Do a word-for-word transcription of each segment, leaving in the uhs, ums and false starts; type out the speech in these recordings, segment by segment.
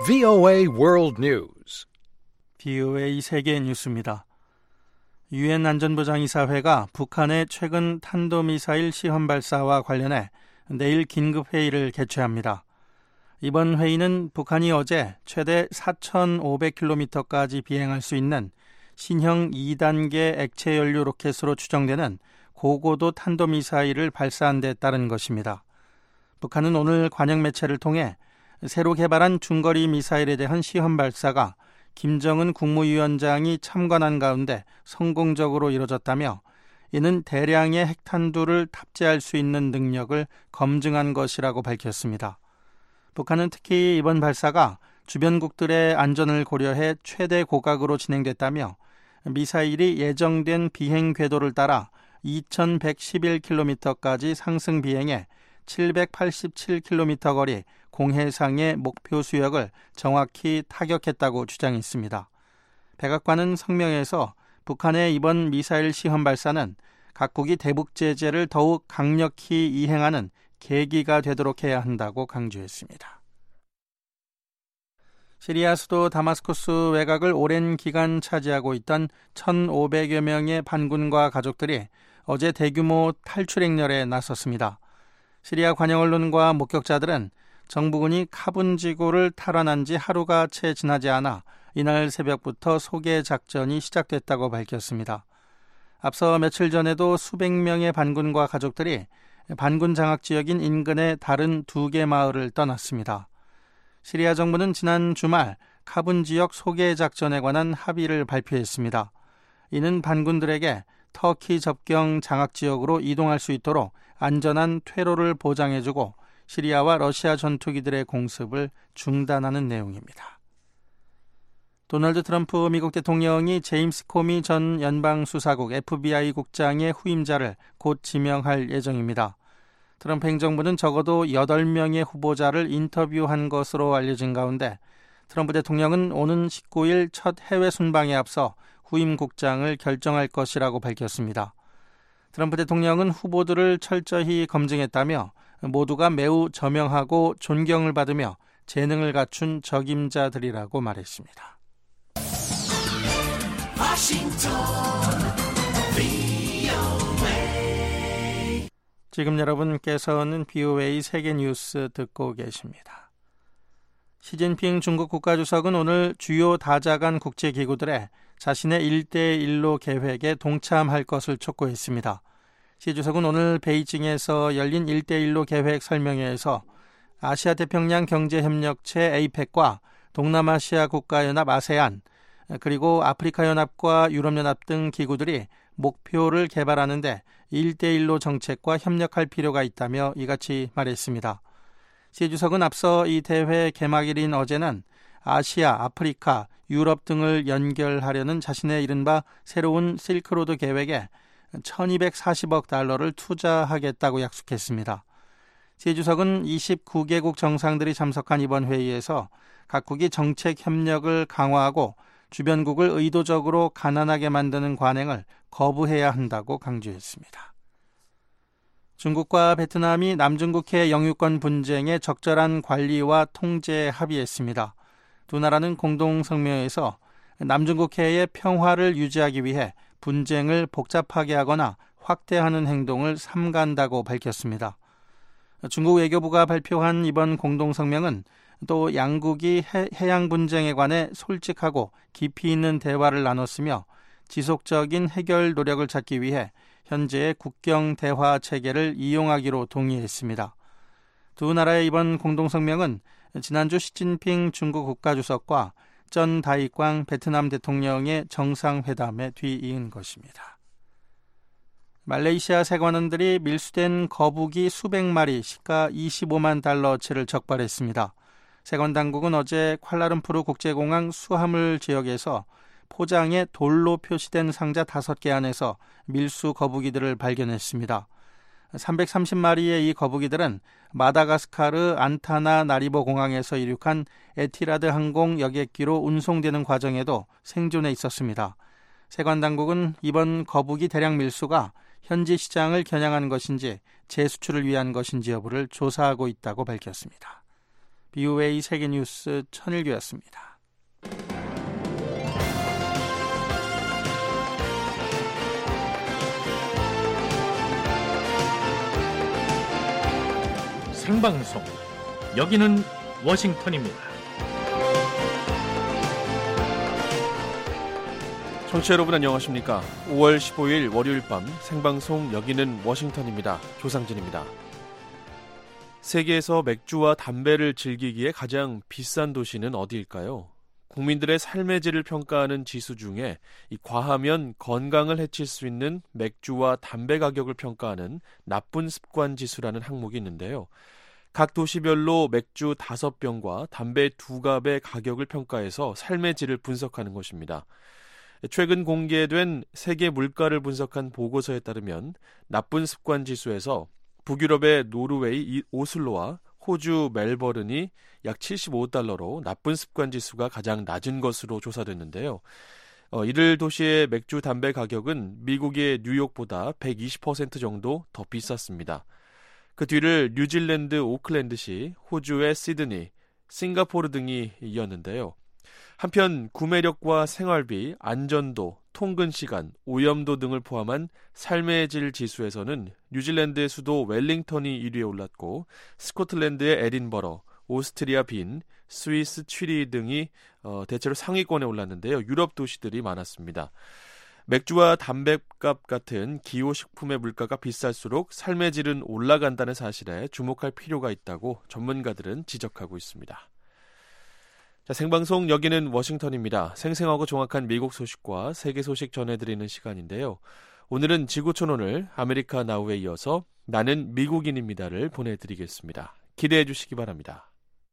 브이오에이 World News. 브이오에이 세계 뉴스입니다. 유엔 안전보장이사회가 북한의 최근 탄도미사일 시험 발사와 관련해 내일 긴급회의를 개최합니다. 이번 회의는 북한이 어제 최대 사천오백 킬로미터까지 비행할 수 있는 신형 이 단계 액체연료 로켓으로 추정되는 고고도 탄도미사일을 발사한 데 따른 것입니다. 북한은 오늘 관영 매체를 통해 새로 개발한 중거리 미사일에 대한 시험 발사가 김정은 국무위원장이 참관한 가운데 성공적으로 이뤄졌다며 이는 대량의 핵탄두를 탑재할 수 있는 능력을 검증한 것이라고 밝혔습니다. 북한은 특히 이번 발사가 주변국들의 안전을 고려해 최대 고각으로 진행됐다며 미사일이 예정된 비행 궤도를 따라 이천백십일 킬로미터까지 상승 비행해 칠백팔십칠 킬로미터 거리 공해상의 목표 수역을 정확히 타격했다고 주장했습니다. 백악관은 성명에서 북한의 이번 미사일 시험 발사는 각국이 대북 제재를 더욱 강력히 이행하는 계기가 되도록 해야 한다고 강조했습니다. 시리아 수도 다마스쿠스 외곽을 오랜 기간 차지하고 있던 천오백여 명의 반군과 가족들이 어제 대규모 탈출 행렬에 나섰습니다. 시리아 관영 언론과 목격자들은 정부군이 카분 지구를 탈환한 지 하루가 채 지나지 않아 이날 새벽부터 소개 작전이 시작됐다고 밝혔습니다. 앞서 며칠 전에도 수백 명의 반군과 가족들이 반군 장악 지역인 인근의 다른 두 개 마을을 떠났습니다. 시리아 정부는 지난 주말 카분 지역 소개 작전에 관한 합의를 발표했습니다. 이는 반군들에게 터키 접경 장악 지역으로 이동할 수 있도록 안전한 퇴로를 보장해주고 시리아와 러시아 전투기들의 공습을 중단하는 내용입니다. 도널드 트럼프 미국 대통령이 제임스 코미 전 연방수사국 에프비아이 국장의 후임자를 곧 지명할 예정입니다. 트럼프 행정부는 적어도 여덟 명의 후보자를 인터뷰한 것으로 알려진 가운데 트럼프 대통령은 오는 십구 일 첫 해외 순방에 앞서 후임 국장을 결정할 것이라고 밝혔습니다. 트럼프 대통령은 후보들을 철저히 검증했다며 모두가 매우 저명하고 존경을 받으며 재능을 갖춘 적임자들이라고 말했습니다. 워싱턴, 브이오에이. 지금 여러분께서는 브이오에이 세계 뉴스 듣고 계십니다. 시진핑 중국 국가주석은 오늘 주요 다자간 국제기구들의 자신의 일 대 일로 계획에 동참할 것을 촉구했습니다. 시 주석은 오늘 베이징에서 열린 일 대 일로 계획 설명회에서 아시아 태평양 경제협력체 에이펙과 동남아시아 국가연합 아세안 그리고 아프리카연합과 유럽연합 등 기구들이 목표를 개발하는 데 일 대 일로 정책과 협력할 필요가 있다며 이같이 말했습니다. 시 주석은 앞서 이 대회 개막일인 어제는 아시아, 아프리카, 유럽 등을 연결하려는 자신의 이른바 새로운 실크로드 계획에 천이백사십억 달러를 투자하겠다고 약속했습니다. 시 주석은 이십구 개국 정상들이 참석한 이번 회의에서 각국이 정책 협력을 강화하고 주변국을 의도적으로 가난하게 만드는 관행을 거부해야 한다고 강조했습니다. 중국과 베트남이 남중국해 영유권 분쟁의 적절한 관리와 통제에 합의했습니다. 두 나라는 공동성명에서 남중국해의 평화를 유지하기 위해 분쟁을 복잡하게 하거나 확대하는 행동을 삼간다고 밝혔습니다. 중국 외교부가 발표한 이번 공동성명은 또 양국이 해, 해양 분쟁에 관해 솔직하고 깊이 있는 대화를 나눴으며 지속적인 해결 노력을 찾기 위해 현재의 국경 대화 체계를 이용하기로 동의했습니다. 두 나라의 이번 공동성명은 지난주 시진핑 중국 국가주석과 전 다이광 베트남 대통령의 정상회담에 뒤이은 것입니다. 말레이시아 세관원들이 밀수된 거북이 수백 마리 시가 이십오만 달러치를 적발했습니다. 세관 당국은 어제 쿠알라룸푸르 국제공항 수화물 지역에서 포장에 돌로 표시된 상자 다섯 개 안에서 밀수 거북이들을 발견했습니다. 삼백삼십 마리의 이 거북이들은 마다가스카르 안타나 나리보 공항에서 이륙한 에티라드 항공 여객기로 운송되는 과정에도 생존해 있었습니다. 세관 당국은 이번 거북이 대량 밀수가 현지 시장을 겨냥한 것인지 재수출을 위한 것인지 여부를 조사하고 있다고 밝혔습니다. 비오에이 세계뉴스 천일규였습니다. 생방송 여기는 워싱턴입니다. 청취자 여러분 안녕하십니까? 오월 십오일 월요일 밤 생방송 여기는 워싱턴입니다. 조상진입니다. 세계에서 맥주와 담배를 즐기기에 가장 비싼 도시는 어디일까요? 국민들의 삶의 질을 평가하는 지수 중에 이 과하면 건강을 해칠 수 있는 맥주와 담배 가격을 평가하는 나쁜 습관 지수라는 항목이 있는데요. 각 도시별로 맥주 다섯 병과 담배 두 갑의 가격을 평가해서 삶의 질을 분석하는 것입니다. 최근 공개된 세계 물가를 분석한 보고서에 따르면 나쁜 습관 지수에서 북유럽의 노르웨이 오슬로와 호주 멜버른이 약 칠십오 달러로 나쁜 습관 지수가 가장 낮은 것으로 조사됐는데요. 어, 이들 도시의 맥주 담배 가격은 미국의 뉴욕보다 백이십 퍼센트 정도 더 비쌌습니다. 그 뒤를 뉴질랜드 오클랜드시, 호주의 시드니, 싱가포르 등이 이었는데요. 한편 구매력과 생활비, 안전도, 통근 시간, 오염도 등을 포함한 삶의 질 지수에서는 뉴질랜드의 수도 웰링턴이 일 위에 올랐고 스코틀랜드의 에딘버러, 오스트리아 빈, 스위스 취리 등이 어, 대체로 상위권에 올랐는데요. 유럽 도시들이 많았습니다. 맥주와 담뱃값 같은 기호식품의 물가가 비쌀수록 삶의 질은 올라간다는 사실에 주목할 필요가 있다고 전문가들은 지적하고 있습니다. 자, 생방송 여기는 워싱턴입니다. 생생하고 정확한 미국 소식과 세계 소식 전해드리는 시간인데요. 오늘은 지구촌오늘 아메리카 나우에 이어서 나는 미국인입니다를 보내드리겠습니다. 기대해 주시기 바랍니다.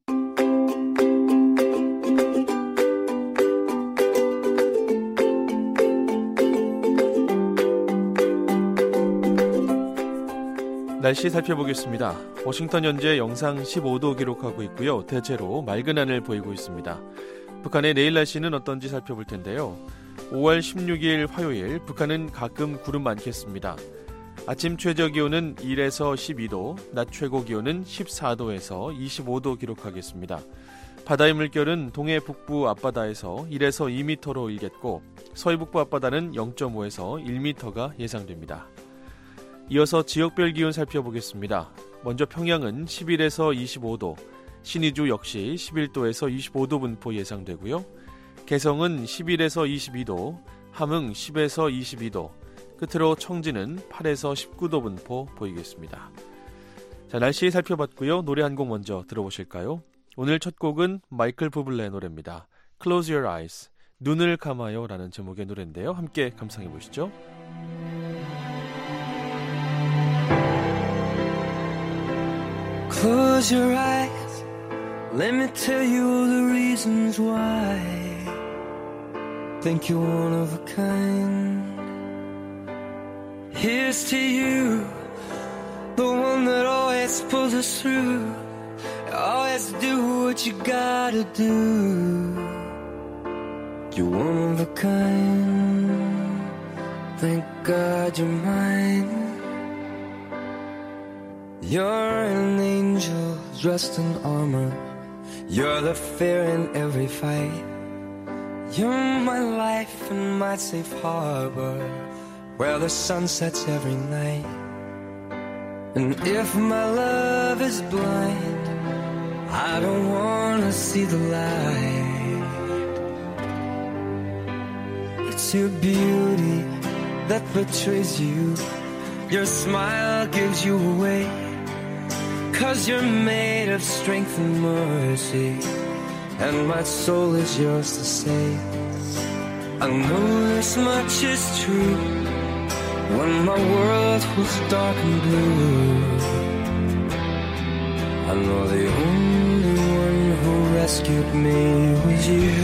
날씨 살펴보겠습니다. 워싱턴 현재 영상 십오 도 기록하고 있고요. 대체로 맑은 하늘 보이고 있습니다. 북한의 내일 날씨는 어떤지 살펴볼 텐데요. 오월 십육일 화요일 북한은 가끔 구름 많겠습니다. 아침 최저 기온은 일에서 십이 도, 낮 최고 기온은 십사 도에서 이십오 도 기록하겠습니다. 바다의 물결은 동해 북부 앞바다에서 일에서 이 미터로 일겠고 서해 북부 앞바다는 영 점 오에서 일 미터가 예상됩니다. 이어서 지역별 기온 살펴보겠습니다. 먼저 평양은 십일에서 이십오 도, 신의주 역시 십일 도에서 이십오 도 분포 예상되고요. 개성은 십일에서 이십이 도, 함흥 십에서 이십이 도, 끝으로 청진은 팔에서 십구 도 분포 보이겠습니다. 자, 날씨 살펴봤고요. 노래 한 곡 먼저 들어보실까요? 오늘 첫 곡은 마이클 부블레의 노래입니다. Close Your Eyes, 눈을 감아요 라는 제목의 노래인데요. 함께 감상해 보시죠. Close your eyes, let me tell you all the reasons why. Think you're one of a kind. Here's to you, the one that always pulls us through. Always do what you gotta do. You're one of a kind. Thank God you're mine. You're an angel dressed in armor. You're the fear in every fight. You're my life and my safe harbor, where the sun sets every night. And if my love is blind, I don't wanna see the light. It's your beauty that betrays you. Your smile gives you away. 'Cause you're made of strength and mercy, and my soul is yours to save. I know this much is true. When my world was dark and blue, I know the only one who rescued me was you.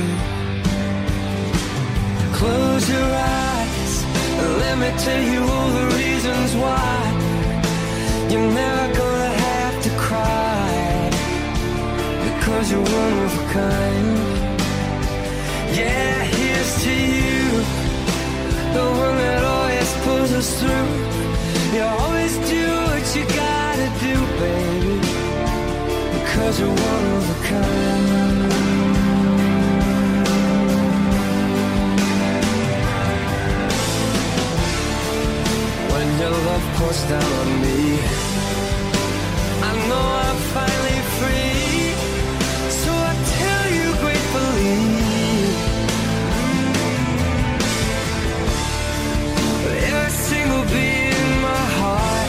Close your eyes and let me tell you all the reasons why. You're never gonna have to cry, because you're one of a kind. Yeah, here's to you, the one that always pulls us through. You always do what you gotta do, baby, 'cause you're one of a kind. When your love pours down on me, I know I'm finally free, so I tell you gratefully, every single beat in my heart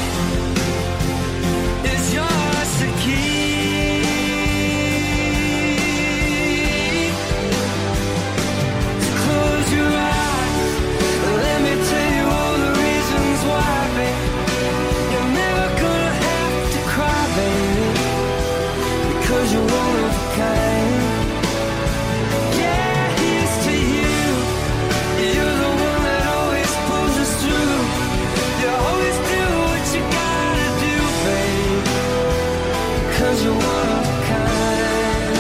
is yours to keep. So close your eyes, let me tell you all the reasons why, babe. You're never gonna have to cry, baby, because you're one of a kind. Yeah, here's to you. You're the one that always pulls us through. You always do what you gotta do, babe, because you're one of a kind.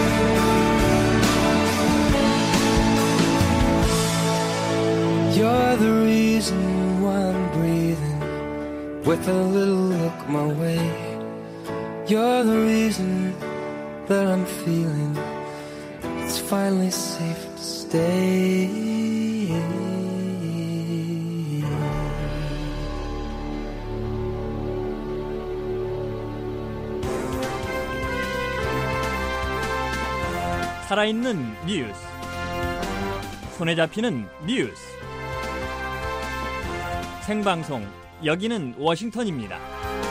You're the reason why I'm breathing with a little look my way. You're the reason that I'm feeling it's finally safe to stay. 살아있는 뉴스, 손에 잡히는 뉴스, 생방송, 여기는 워싱턴입니다.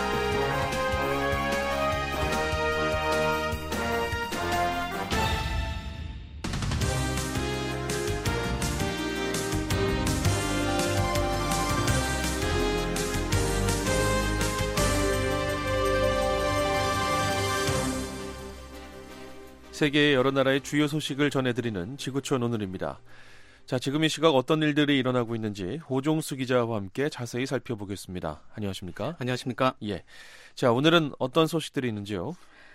세계의 여러 나라의 주요 소식을 전해드리는 지구촌 오늘입니다. 자, 지금 이 시각 어떤 일들이 일어나고 있는지 호종수 기자와 함께 자세히 살펴보겠습니다. 안녕하십니까? 안녕하십니까? 예. 자, 오늘은 어떤 소식들이 있는지요?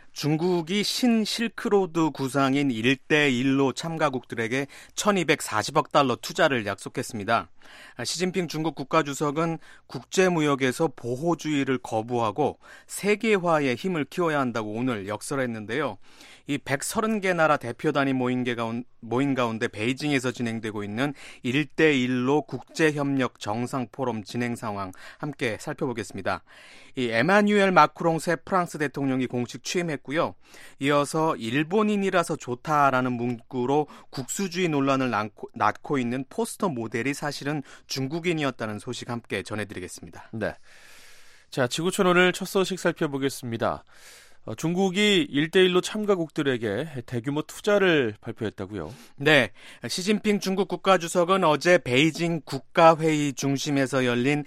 중국이 신실크로드 구상인 일대일로 참가국들에게 천이백사십억 달러 투자를 약속했습니다. 시진핑 중국 국가주석은 국제무역에서 보호주의를 거부하고 세계화의 힘을 키워야 한다고 오늘 역설했는데요. 이 백삼십 개 나라 대표단이 모인, 게 가운, 모인 가운데 베이징에서 진행되고 있는 일대일로 국제협력 정상포럼 진행 상황 함께 살펴보겠습니다. 이 에마뉴엘 마크롱 새 프랑스 대통령이 공식 취임했고요. 이어서 일본인이라서 좋다라는 문구로 국수주의 논란을 낳고, 낳고 있는 포스터 모델이 사실은 중국인이었다는 소식 함께 전해드리겠습니다. 네. 자, 지구촌 오늘 첫 소식 살펴보겠습니다. 어, 중국이 일대일로 참가국들에게 대규모 투자를 발표했다고요? 네, 시진핑 중국 국가주석은 어제 베이징 국가회의 중심에서 열린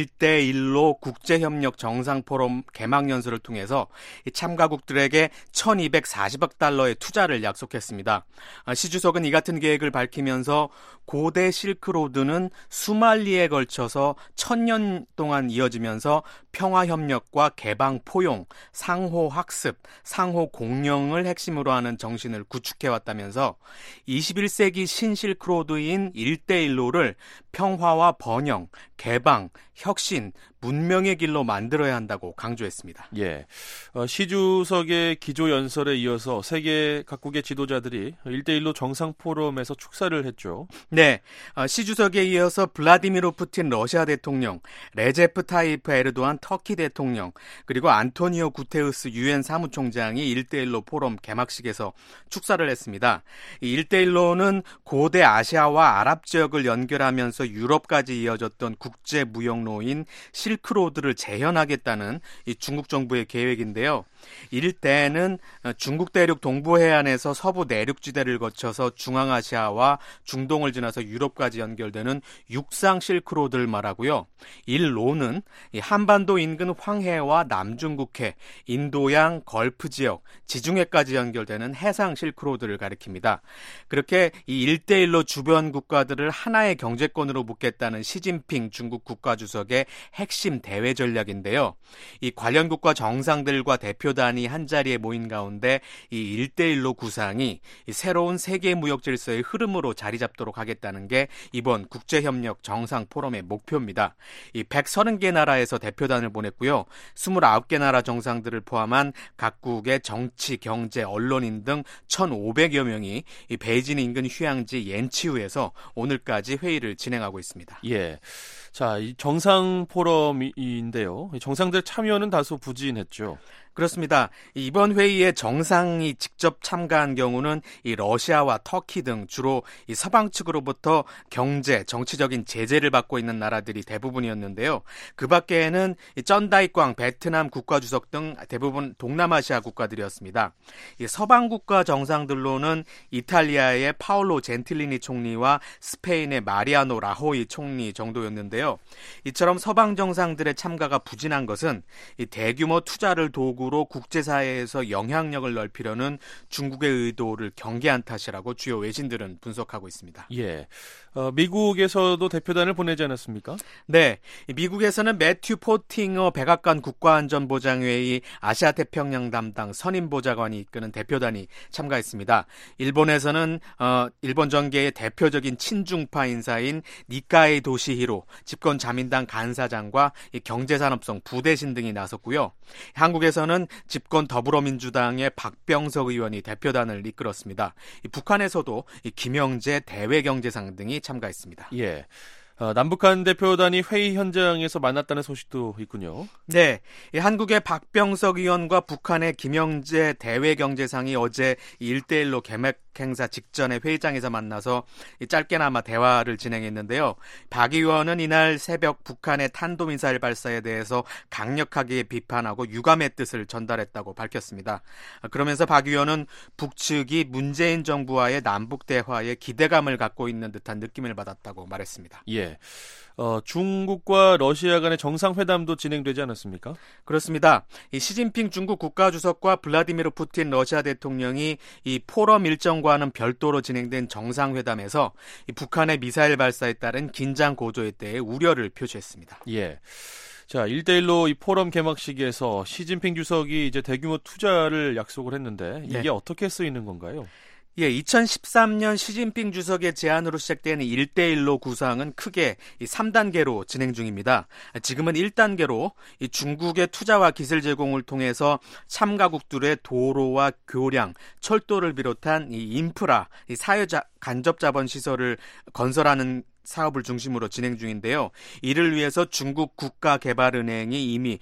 일대일로 국제협력 정상포럼 개막연설을 통해서 참가국들에게 천이백사십억 달러의 투자를 약속했습니다. 시 주석은 이 같은 계획을 밝히면서 고대 실크로드는 수만리에 걸쳐서 천년 동안 이어지면서 평화협력과 개방 포용, 상호 학습, 상호 공영을 핵심으로 하는 정신을 구축해왔다면서 이십일 세기 신실크로드인 일대일로를 평화와 번영, 개방, 혁신, 문명의 길로 만들어야 한다고 강조했습니다. 예, 어, 시 주석의 기조 연설에 이어서 세계 각국의 지도자들이 일대일로 정상포럼에서 축사를 했죠. 네, 어, 시 주석에 이어서 블라디미르 푸틴 러시아 대통령, 레제프 타이프 에르도안 터키 대통령, 그리고 안토니오 구테우스 유엔 사무총장이 일대일로 포럼 개막식에서 축사를 했습니다. 이 일대일로는 고대 아시아와 아랍 지역을 연결하면서 유럽까지 이어졌던 국제 무역로인 실크로드를 재현하겠다는 이 중국 정부의 계획인데요. 일대는 중국 대륙 동부 해안에서 서부 내륙지대를 거쳐서 중앙아시아와 중동을 지나서 유럽까지 연결되는 육상 실크로드를 말하고요. 일로는 한반도 인근 황해와 남중국해, 인도양, 걸프 지역, 지중해까지 연결되는 해상 실크로드를 가리킵니다. 그렇게 이 일대일로 주변 국가들을 하나의 경제권으로 안으로 묶겠다는 시진핑 중국 국가주석의 핵심 대외 전략인데요. 이 관련 국가 정상들과 대표단이 한자리에 모인 가운데 이 일대일로 구상이 이 새로운 세계 무역 질서의 흐름으로 자리 잡도록 하겠다는 게 이번 국제협력 정상 포럼의 목표입니다. 이 백삼십 개 나라에서 대표단을 보냈고요. 이십구 개 나라 정상들을 포함한 각국의 정치, 경제, 언론인 등 천오백여 명이 이 베이징 인근 휴양지 옌치우에서 오늘까지 회의를 진행하고 있습니다. 예. 자, 이 정상 포럼인데요. 정상들 참여는 다소 부진했죠. 그렇습니다. 이번 회의에 정상이 직접 참가한 경우는 이 러시아와 터키 등 주로 이 서방 측으로부터 경제, 정치적인 제재를 받고 있는 나라들이 대부분이었는데요. 그 밖에는 이 쩐다이꽝 베트남 국가주석 등 대부분 동남아시아 국가들이었습니다. 이 서방 국가 정상들로는 이탈리아의 파올로 젠틸리니 총리와 스페인의 마리아노 라호이 총리 정도였는데요. 이처럼 서방 정상들의 참가가 부진한 것은 이 대규모 투자를 도구 으로 국제사회에서 영향력을 넓히려는 중국의 의도를 경계한 탓이라고 주요 외신들은 분석하고 있습니다. 예, 어, 미국에서도 대표단을 보내지 않았습니까? 네, 미국에서는 매튜 포팅어 백악관 국가안전보장회의 아시아태평양 담당 선임보좌관이 이끄는 대표단이 참가했습니다. 일본에서는 어, 일본 정계의 대표적인 친중파 인사인 니카이 도시히로 집권 자민당 간사장과 이 경제산업성 부대신 등이 나섰고요. 한국에서는 집권 더불어민주당의 박병석 의원이 대표단을 이끌었습니다. 북한에서도 김영재 대외경제상 등이 참가했습니다. 예. 어, 남북한 대표단이 회의 현장에서 만났다는 소식도 있군요. 네, 한국의 박병석 의원과 북한의 김영재 대외경제상이 어제 일대일로 개막 행사 직전에 회의장에서 만나서 짧게나마 대화를 진행했는데요. 박 의원은 이날 새벽 북한의 탄도미사일 발사에 대해서 강력하게 비판하고 유감의 뜻을 전달했다고 밝혔습니다. 그러면서 박 의원은 북측이 문재인 정부와의 남북 대화에 기대감을 갖고 있는 듯한 느낌을 받았다고 말했습니다. 예. 어, 중국과 러시아 간의 정상회담도 진행되지 않았습니까? 그렇습니다. 이 시진핑 중국 국가주석과 블라디미르 푸틴 러시아 대통령이 이 포럼 일정과는 별도로 진행된 정상회담에서 이 북한의 미사일 발사에 따른 긴장 고조에 대해 우려를 표시했습니다. 예. 자, 일대일로 이 포럼 개막식에서 시진핑 주석이 이제 대규모 투자를 약속을 했는데 이게 네. 어떻게 쓰이는 건가요? 예, 이천십삼 년 시진핑 주석의 제안으로 시작된 일대일로 구상은 크게 이 삼 단계로 진행 중입니다. 지금은 일 단계로 이 중국의 투자와 기술 제공을 통해서 참가국들의 도로와 교량, 철도를 비롯한 이 인프라, 이 사회 간접 자본 시설을 건설하는 사업을 중심으로 진행 중인데요. 이를 위해서 중국 국가개발은행이 이미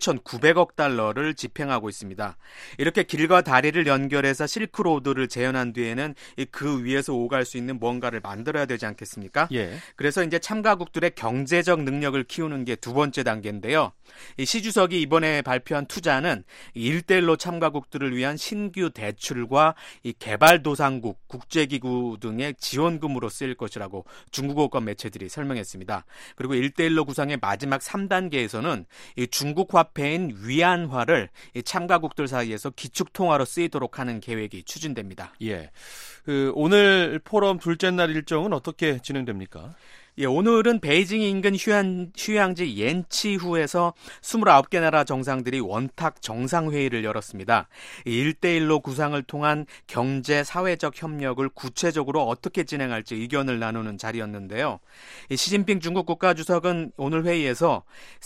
팔천구백억 달러를 집행하고 있습니다. 이렇게 길과 다리를 연결해서 실크로드를 재현한 뒤에는 그 위에서 오갈 수 있는 뭔가를 만들어야 되지 않겠습니까? 예. 그래서 이제 참가국들의 경제적 능력을 키우는 게 두 번째 단계인데요. 시 주석이 이번에 발표한 투자는 일대일로 참가국들을 위한 신규 대출과 이 개발도상국, 국제기구 등의 지원금으로 쓰일 것이라고 중국어 매체들이 설명했습니다. 그리고 일대일로 구상의 마지막 삼 단계에서는 이 중국 화폐인 위안화를 이 참가국들 사이에서 기축통화로 쓰이도록 하는 계획이 추진됩니다. 예, 그 오늘 포럼 둘째 날 일정은 어떻게 진행됩니까? 예, 오늘은 베이징 인근 휴양, 휴양지 옌치후에서 이십구 개 나라 정상들이 원탁 정상회의를 열었습니다. 일대일로 구상을 통한 경제, 사회적 협력을 구체적으로 어떻게 진행할지 의견을 나누는 자리였는데요. 시진핑 중국 국가주석은 오늘 회의에서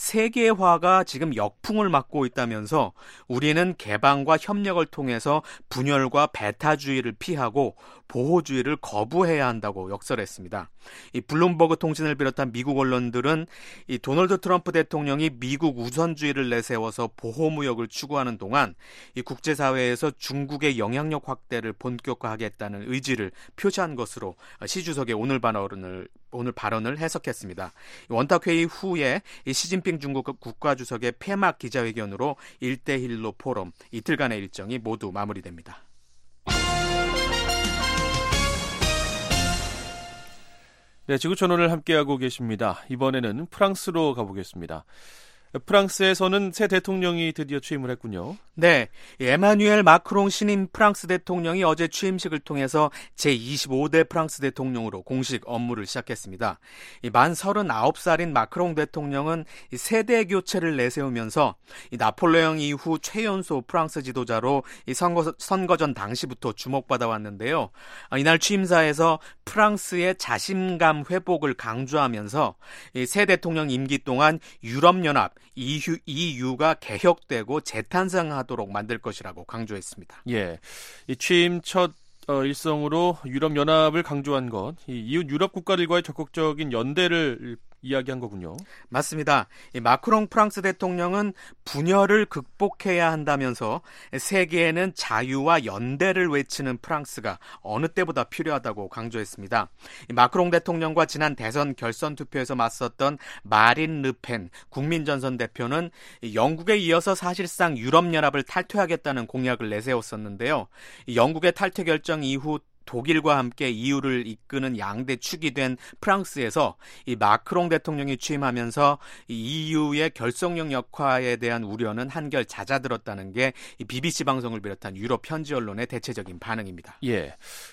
세계화가 지금 역풍을 맞고 있다면서 우리는 개방과 협력을 통해서 분열과 배타주의를 피하고 보호주의를 거부해야 한다고 역설했습니다. 이 블룸버그 통신을 비롯한 미국 언론들은 이 도널드 트럼프 대통령이 미국 우선주의를 내세워서 보호무역을 추구하는 동안 이 국제사회에서 중국의 영향력 확대를 본격화하겠다는 의지를 표시한 것으로 시 주석의 오늘 발언을 오늘 발언을 해석했습니다. 원탁회의 후에 이 시진핑 중국 국가주석의 폐막 기자회견으로 일대일로 포럼 이틀간의 일정이 모두 마무리됩니다. 네, 지구촌 오늘 함께하고 계십니다. 이번에는 프랑스로 가보겠습니다. 프랑스에서는 새 대통령이 드디어 취임을 했군요. 네, 에마뉘엘 마크롱 신임 프랑스 대통령이 어제 취임식을 통해서 제이십오 대 프랑스 대통령으로 공식 업무를 시작했습니다. 만 서른아홉 살인 마크롱 대통령은 세대 교체를 내세우면서 나폴레옹 이후 최연소 프랑스 지도자로 선거, 선거전 당시부터 주목받아 왔는데요. 이날 취임사에서 프랑스의 자신감 회복을 강조하면서 새 대통령 임기 동안 유럽연합 이유, 이유가 개혁되고 재탄생하도록 만들 것이라고 강조했습니다. 예, 이 취임 첫 어, 일성으로 유럽연합을 강조한 것, 이 이웃 유럽 국가들과의 적극적인 연대를 이야기한 거군요. 맞습니다. 이 마크롱 프랑스 대통령은 분열을 극복해야 한다면서 세계에는 자유와 연대를 외치는 프랑스가 어느 때보다 필요하다고 강조했습니다. 이 마크롱 대통령과 지난 대선 결선 투표에서 맞섰던 마린 르펜 국민전선 대표는 영국에 이어서 사실상 유럽연합을 탈퇴하겠다는 공약을 내세웠었는데요. 이 영국의 탈퇴 결정 이후 독일과 함께 이유를 이끄는 양대 축이 된 프랑스에서 이 마크롱 대통령이 취임하면서 이유의 결속력 역화에 대한 우려는 한결 잦아들었다는 게 비비씨 방송을 비롯한 유럽 현지 언론의 대체적인 반응입니다. 예,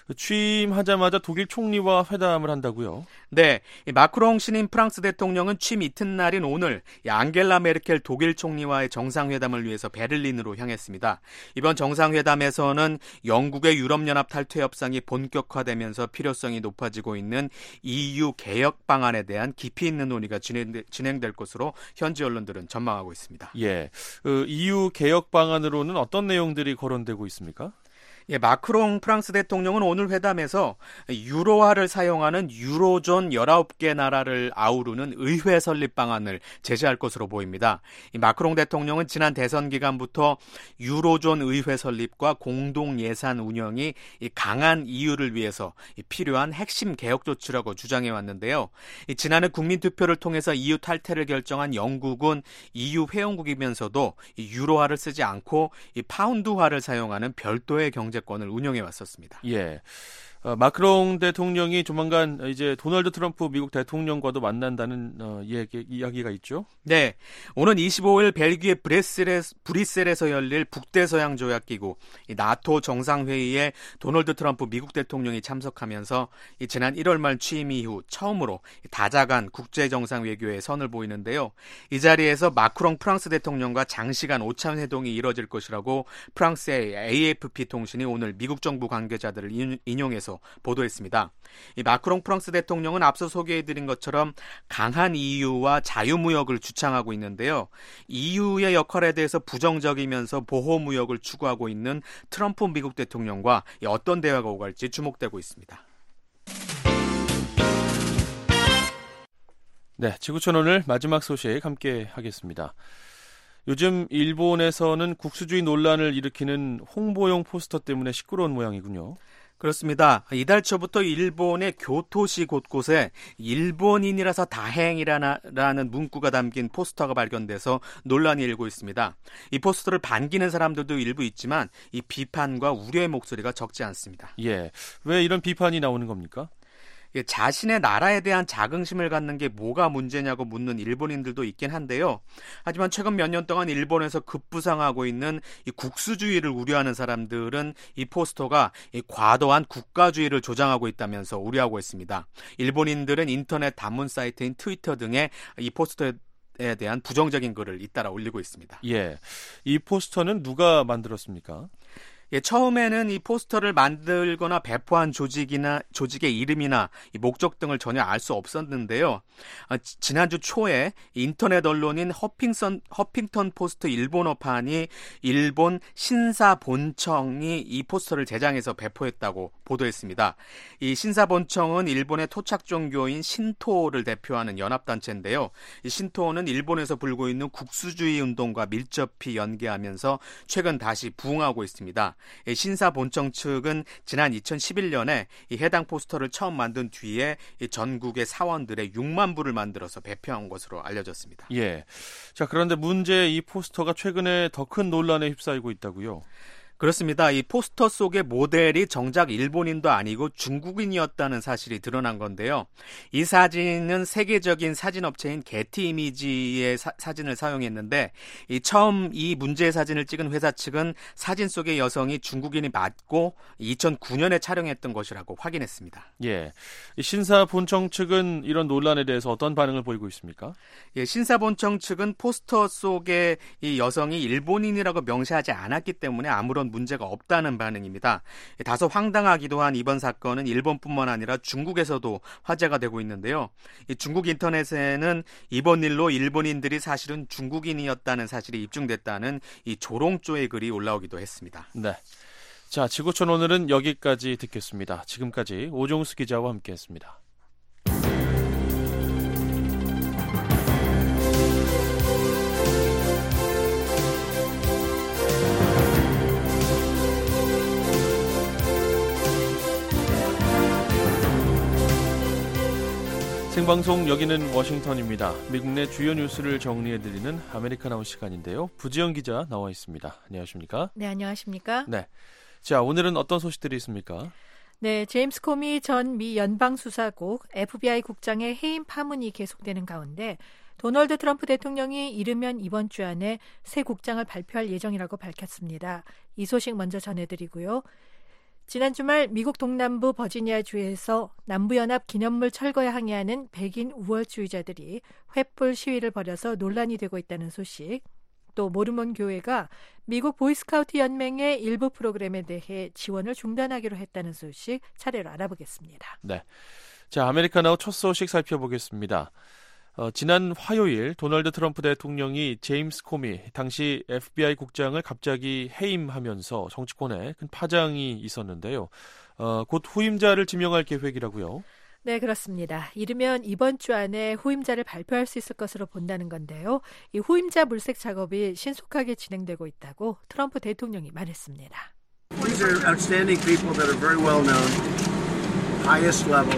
취임하자마자 독일 총리와 회담을 한다고요? 네, 이 마크롱 신임 프랑스 대통령은 취임 이튿날인 오늘 앙겔라 메르켈 독일 총리와의 정상회담을 위해서 베를린으로 향했습니다. 이번 정상회담에서는 영국의 유럽연합 탈퇴 협상이 본격화되면서 필요성이 높아지고 있는 이유 개혁 방안에 대한 깊이 있는 논의가 진행되, 진행될 것으로 현지 언론들은 전망하고 있습니다. 예, 그 이유 개혁 방안으로는 어떤 내용들이 거론되고 있습니까? 예, 마크롱 프랑스 대통령은 오늘 회담에서 유로화를 사용하는 유로존 열아홉 개 나라를 아우르는 의회 설립 방안을 제시할 것으로 보입니다. 이 마크롱 대통령은 지난 대선 기간부터 유로존 의회 설립과 공동 예산 운영이 이 강한 이유를 위해서 필요한 핵심 개혁 조치라고 주장해 왔는데요. 이 지난해 국민투표를 통해서 이유 탈퇴를 결정한 영국은 이유 회원국이면서도 이 유로화를 쓰지 않고 이 파운드화를 사용하는 별도의 경제 권을 운영해 왔었습니다. 예, 어, 마크롱 대통령이 조만간 이제 도널드 트럼프 미국 대통령과도 만난다는 어, 이야기, 이야기가 있죠? 네, 오는 이십오일 벨기에 브레셀에, 브뤼셀에서 열릴 북대서양 조약기구 나토 정상회의에 도널드 트럼프 미국 대통령이 참석하면서 지난 일월 말 취임 이후 처음으로 다자간 국제정상 외교에 선을 보이는데요. 이 자리에서 마크롱 프랑스 대통령과 장시간 오찬 회동이 이뤄질 것이라고 프랑스의 에이에프피 통신이 오늘 미국 정부 관계자들을 인용해서 보도했습니다. 이 마크롱 프랑스 대통령은 앞서 소개해드린 것처럼 강한 이유와 자유무역을 주창하고 있는데요. 이유의 역할에 대해서 부정적이면서 보호무역을 추구하고 있는 트럼프 미국 대통령과 어떤 대화가 오갈지 주목되고 있습니다. 네, 지구촌 오늘 마지막 소식 함께 하겠습니다. 요즘 일본에서는 국수주의 논란을 일으키는 홍보용 포스터 때문에 시끄러운 모양이군요. 그렇습니다. 이달 초부터 일본의 교토시 곳곳에 일본인이라서 다행이라는 문구가 담긴 포스터가 발견돼서 논란이 일고 있습니다. 이 포스터를 반기는 사람들도 일부 있지만 이 비판과 우려의 목소리가 적지 않습니다. 예, 왜 이런 비판이 나오는 겁니까? 자신의 나라에 대한 자긍심을 갖는 게 뭐가 문제냐고 묻는 일본인들도 있긴 한데요. 하지만 최근 몇 년 동안 일본에서 급부상하고 있는 이 국수주의를 우려하는 사람들은 이 포스터가 이 과도한 국가주의를 조장하고 있다면서 우려하고 있습니다. 일본인들은 인터넷 단문 사이트인 트위터 등에 이 포스터에 대한 부정적인 글을 잇따라 올리고 있습니다. 예, 이 포스터는 누가 만들었습니까? 예, 처음에는 이 포스터를 만들거나 배포한 조직이나 조직의 이름이나 이 목적 등을 전혀 알 수 없었는데요. 아, 지, 지난주 초에 인터넷 언론인 허핑선, 허핑턴 포스트 일본어판이 일본 신사본청이 이 포스터를 제작해서 배포했다고 보도했습니다. 이 신사본청은 일본의 토착 종교인 신토를 대표하는 연합단체인데요. 이 신토는 일본에서 불고 있는 국수주의 운동과 밀접히 연계하면서 최근 다시 부흥하고 있습니다. 신사본청 측은 지난 이천십일 년에 이 해당 포스터를 처음 만든 뒤에 이 전국의 사원들의 육만 부를 만들어서 배포한 것으로 알려졌습니다. 예. 자, 그런데 문제 이 포스터가 최근에 더 큰 논란에 휩싸이고 있다고요? 그렇습니다. 이 포스터 속의 모델이 정작 일본인도 아니고 중국인이었다는 사실이 드러난 건데요. 이 사진은 세계적인 사진업체인 게티 이미지의 사, 사진을 사용했는데 이 처음 이 문제의 사진을 찍은 회사 측은 사진 속의 여성이 중국인이 맞고 이천구 년에 촬영했던 것이라고 확인했습니다. 예, 신사본청 측은 이런 논란에 대해서 어떤 반응을 보이고 있습니까? 예, 신사본청 측은 포스터 속의 이 여성이 일본인이라고 명시하지 않았기 때문에 아무런 문제가 없다는 반응입니다. 다소 황당하기도 한 이번 사건은 일본뿐만 아니라 중국에서도 화제가 되고 있는데요. 이 중국 인터넷에는 이번 일로 일본인들이 사실은 중국인이었다는 사실이 입증됐다는 이 조롱조의 글이 올라오기도 했습니다. 네. 자, 지구촌 오늘은 여기까지 듣겠습니다. 지금까지 오종수 기자와 함께했습니다. 생방송 여기는 워싱턴입니다. 미국 내 주요 뉴스를 정리해드리는 아메리카나우 시간인데요. 부지영 기자 나와 있습니다. 안녕하십니까? 네, 안녕하십니까? 네. 자, 오늘은 어떤 소식들이 있습니까? 네, 제임스 코미 전 미 연방수사국 에프비아이 국장의 해임 파문이 계속되는 가운데 도널드 트럼프 대통령이 이르면 이번 주 안에 새 국장을 발표할 예정이라고 밝혔습니다. 이 소식 먼저 전해드리고요. 지난 주말 미국 동남부 버지니아주에서 남부연합 기념물 철거에 항의하는 백인 우월주의자들이 횃불 시위를 벌여서 논란이 되고 있다는 소식, 또 모르몬 교회가 미국 보이스카우트 연맹의 일부 프로그램에 대해 지원을 중단하기로 했다는 소식 차례로 알아보겠습니다. 네, 자, 아메리카나우 첫 소식 살펴보겠습니다. 어, 지난 화요일 도널드 트럼프 대통령이 제임스 코미 당시 에프비아이 국장을 갑자기 해임하면서 정치권에 큰 파장이 있었는데요. 어, 곧 후임자를 지명할 계획이라고요? 네, 그렇습니다. 이르면 이번 주 안에 후임자를 발표할 수 있을 것으로 본다는 건데요. 이 후임자 물색 작업이 신속하게 진행되고 있다고 트럼프 대통령이 말했습니다. These are outstanding people that are very well known, highest level.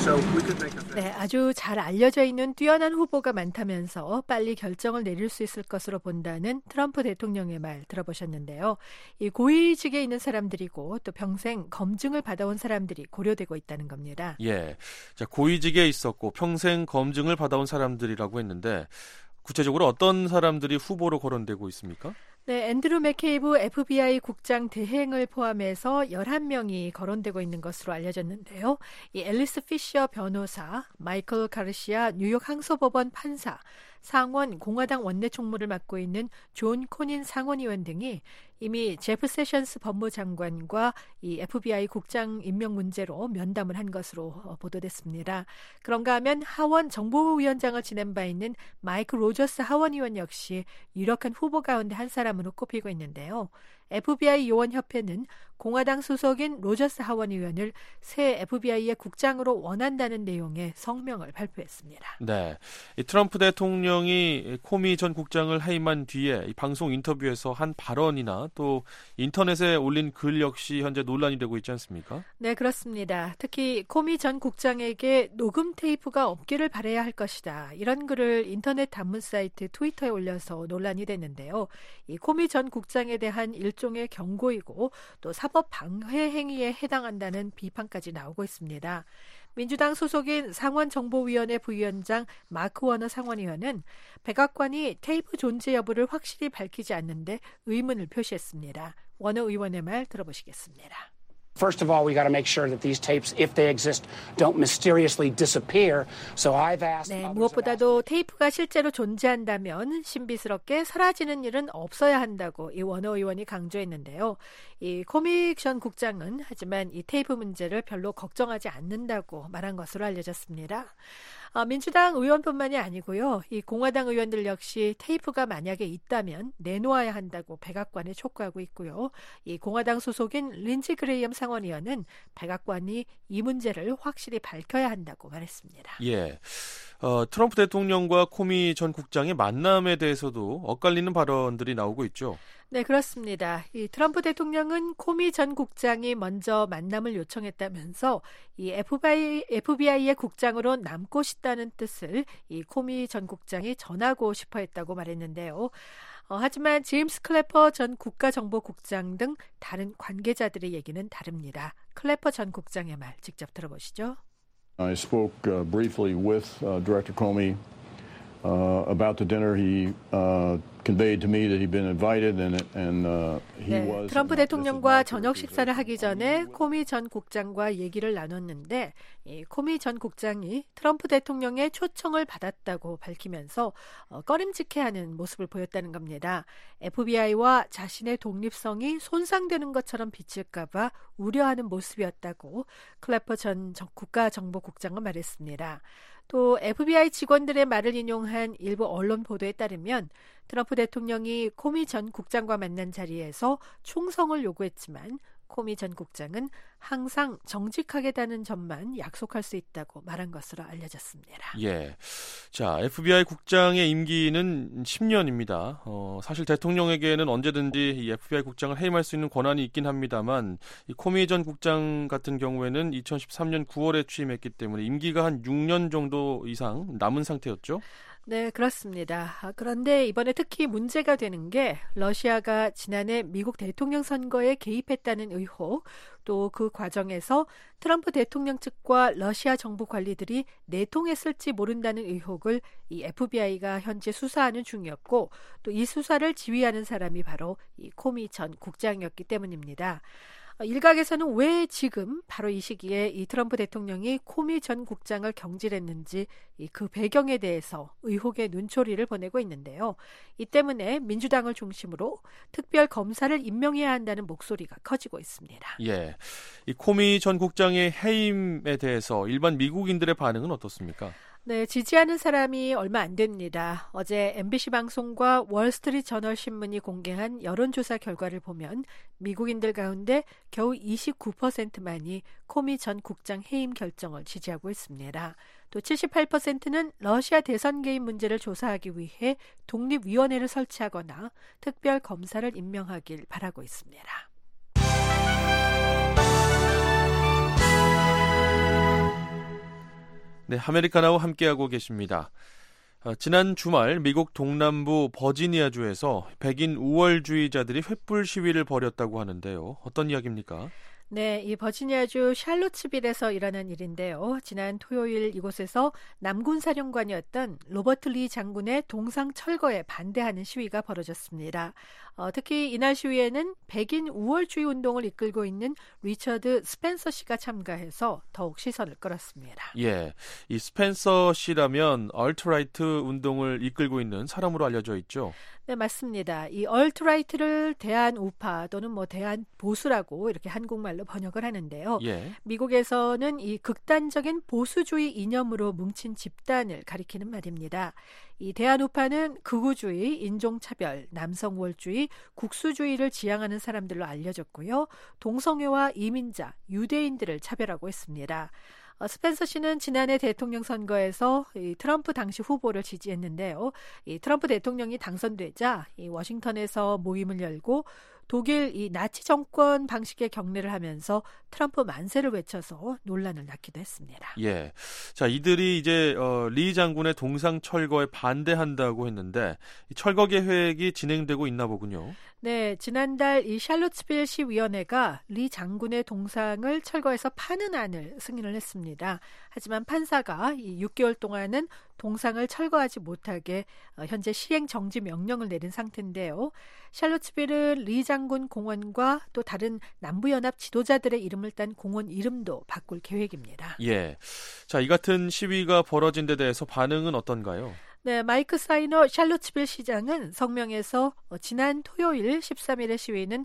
네, 아주 잘 알려져 있는 뛰어난 후보가 많다면서 빨리 결정을 내릴 수 있을 것으로 본다는 트럼프 대통령의 말 들어보셨는데요. 이 고위직에 있는 사람들이고 또 평생 검증을 받아온 사람들이 고려되고 있다는 겁니다. 예, 자, 고위직에 있었고 평생 검증을 받아온 사람들이라고 했는데 구체적으로 어떤 사람들이 후보로 거론되고 있습니까? 네, 앤드루 맥케이브 에프비아이 국장 대행을 포함해서 열한 명이 거론되고 있는 것으로 알려졌는데요. 이 앨리스 피셔 변호사, 마이클 가르시아 뉴욕 항소법원 판사, 상원 공화당 원내총무를 맡고 있는 존 코닌 상원의원 등이 이미 제프 세션스 법무장관과 이 에프비아이 국장 임명 문제로 면담을 한 것으로 보도됐습니다. 그런가 하면 하원 정보위원장을 지낸 바 있는 마이크 로저스 하원의원 역시 유력한 후보 가운데 한 사람으로 꼽히고 있는데요. 에프비아이 요원협회는 공화당 소속인 로저스 하원의원을 새 에프비아이의 국장으로 원한다는 내용의 성명을 발표했습니다. 네, 이 트럼프 대통령이 코미 전 국장을 해임한 뒤에 이 방송 인터뷰에서 한 발언이나 또 인터넷에 올린 글 역시 현재 논란이 되고 있지 않습니까? 네, 그렇습니다. 특히 코미 전 국장에게 녹음 테이프가 없기를 바라야 할 것이다. 이런 글을 인터넷 단문 사이트 트위터에 올려서 논란이 됐는데요. 이 코미 전 국장에 대한 일종의 경고이고 또 사법 방해 행위에 해당한다는 비판까지 나오고 있습니다. 민주당 소속인 상원정보위원회 부위원장 마크 워너 상원의원은 백악관이 테이프 존재 여부를 확실히 밝히지 않는데 의문을 표시했습니다. 워너 의원의 말 들어보시겠습니다. First of all, we got to make sure that these tapes, if they exist, don't mysteriously disappear. So I've asked. 네, 무엇보다도 테이프가 실제로 존재한다면 신비스럽게 사라지는 일은 없어야 한다고 이 워너 의원이 강조했는데요. 이 코미 전 국장은 하지만 이 테이프 문제를 별로 걱정하지 않는다고 말한 것으로 알려졌습니다. 어, 민주당 의원뿐만이 아니고요. 이 공화당 의원들 역시 테이프가 만약에 있다면 내놓아야 한다고 백악관에 촉구하고 있고요. 이 공화당 소속인 린지 그레이엄 상원의원은 백악관이 이 문제를 확실히 밝혀야 한다고 말했습니다. 예, 어, 트럼프 대통령과 코미 전 국장의 만남에 대해서도 엇갈리는 발언들이 나오고 있죠. 네, 그렇습니다. 이 트럼프 대통령은 코미 전 국장이 먼저 만남을 요청했다면서 이 에프비아이, 에프비아이의 국장으로 남고 싶다는 뜻을 이 코미 전 국장이 전하고 싶어 했다고 말했는데요. 어, 하지만 제임스 클래퍼 전 국가정보국장 등 다른 관계자들의 얘기는 다릅니다. 클래퍼 전 국장의 말 직접 들어보시죠. I spoke uh, briefly with uh, Director Comey uh, about the dinner. He uh, conveyed to me that he'd been invited and, and uh, he 네, was. 트럼프 대통령과 저녁 식사를 하기 전에 코미 전 국장과 얘기를 나눴는데 이 코미 전 국장이 트럼프 대통령의 초청을 받았다고 밝히면서 어, 꺼림직해하는 모습을 보였다는 겁니다. 에프비아이와 자신의 독립성이 손상되는 것처럼 비칠까 봐 우려하는 모습이었다고 클래퍼 전 국가정보국장은 말했습니다. 또 에프비아이 직원들의 말을 인용한 일부 언론 보도에 따르면 트럼프 대통령이 코미 전 국장과 만난 자리에서 총성을 요구했지만 코미 전 국장은 항상 정직하겠다는 점만 약속할 수 있다고 말한 것으로 알려졌습니다. 예, 자 에프비아이 국장의 임기는 십 년입니다. 어, 사실 대통령에게는 언제든지 이 에프비아이 국장을 해임할 수 있는 권한이 있긴 합니다만 이 코미 전 국장 같은 경우에는 이천십삼 년 구월에 취임했기 때문에 임기가 한 육 년 정도 이상 남은 상태였죠. 네, 그렇습니다. 그런데 이번에 특히 문제가 되는 게 러시아가 지난해 미국 대통령 선거에 개입했다는 의혹, 또 그 과정에서 트럼프 대통령 측과 러시아 정부 관리들이 내통했을지 모른다는 의혹을 이 에프비아이가 현재 수사하는 중이었고 또 이 수사를 지휘하는 사람이 바로 이 코미 전 국장이었기 때문입니다. 일각에서는 왜 지금 바로 이 시기에 이 트럼프 대통령이 코미 전 국장을 경질했는지 그 배경에 대해서 의혹의 눈초리를 보내고 있는데요. 이 때문에 민주당을 중심으로 특별 검사를 임명해야 한다는 목소리가 커지고 있습니다. 예, 이 코미 전 국장의 해임에 대해서 일반 미국인들의 반응은 어떻습니까? 네, 지지하는 사람이 얼마 안 됩니다. 어제 엠비씨 방송과 월스트리트 저널 신문이 공개한 여론조사 결과를 보면 미국인들 가운데 겨우 이십구 퍼센트만이 코미 전 국장 해임 결정을 지지하고 있습니다. 또 칠십팔 퍼센트는 러시아 대선 개입 문제를 조사하기 위해 독립위원회를 설치하거나 특별 검사를 임명하길 바라고 있습니다. 네, 아메리카나와 함께하고 계십니다. 어, 지난 주말 미국 동남부 버지니아주에서 백인 우월주의자들이 횃불 시위를 벌였다고 하는데요. 어떤 이야기입니까? 네, 이 버지니아주 샬롯츠빌에서 일어난 일인데요. 지난 토요일 이곳에서 남군 사령관이었던 로버트 리 장군의 동상 철거에 반대하는 시위가 벌어졌습니다. 어, 특히 이날 시위에는 백인 우월주의 운동을 이끌고 있는 리처드 스펜서 씨가 참가해서 더욱 시선을 끌었습니다. 예, 이 스펜서 씨라면 얼트라이트 운동을 이끌고 있는 사람으로 알려져 있죠. 네, 맞습니다. 이 얼트라이트를 대한 우파 또는 뭐 대한 보수라고 이렇게 한국말로 번역을 하는데요. 예. 미국에서는 이 극단적인 보수주의 이념으로 뭉친 집단을 가리키는 말입니다. 이 대한 우파는 극우주의, 인종차별, 남성 우월주의, 국수주의를 지향하는 사람들로 알려졌고요. 동성애와 이민자, 유대인들을 차별하고 있습니다. 어, 스펜서 씨는 지난해 대통령 선거에서 이 트럼프 당시 후보를 지지했는데요. 이 트럼프 대통령이 당선되자 이 워싱턴에서 모임을 열고 독일 이 나치 정권 방식의 경례를 하면서 트럼프 만세를 외쳐서 논란을 낳기도 했습니다. 예, 자 이들이 이제 어, 리 장군의 동상 철거에 반대한다고 했는데 이 철거 계획이 진행되고 있나 보군요. 네, 지난달 이 샬롯츠빌 시위원회가 리 장군의 동상을 철거해서 파는 안을 승인을 했습니다. 하지만 판사가 이 육 개월 동안은 동상을 철거하지 못하게 어, 현재 시행 정지 명령을 내린 상태인데요. 샬롯츠빌은 리 장군 공원과 또 다른 남부연합 지도자들의 이름을 딴 공원 이름도 바꿀 계획입니다. 예, 자 이 같은 시위가 벌어진 데 대해서 반응은 어떤가요? 네, 마이크 사이너 샬롯츠빌 시장은 성명에서 어, 지난 토요일 십삼 일의 시위는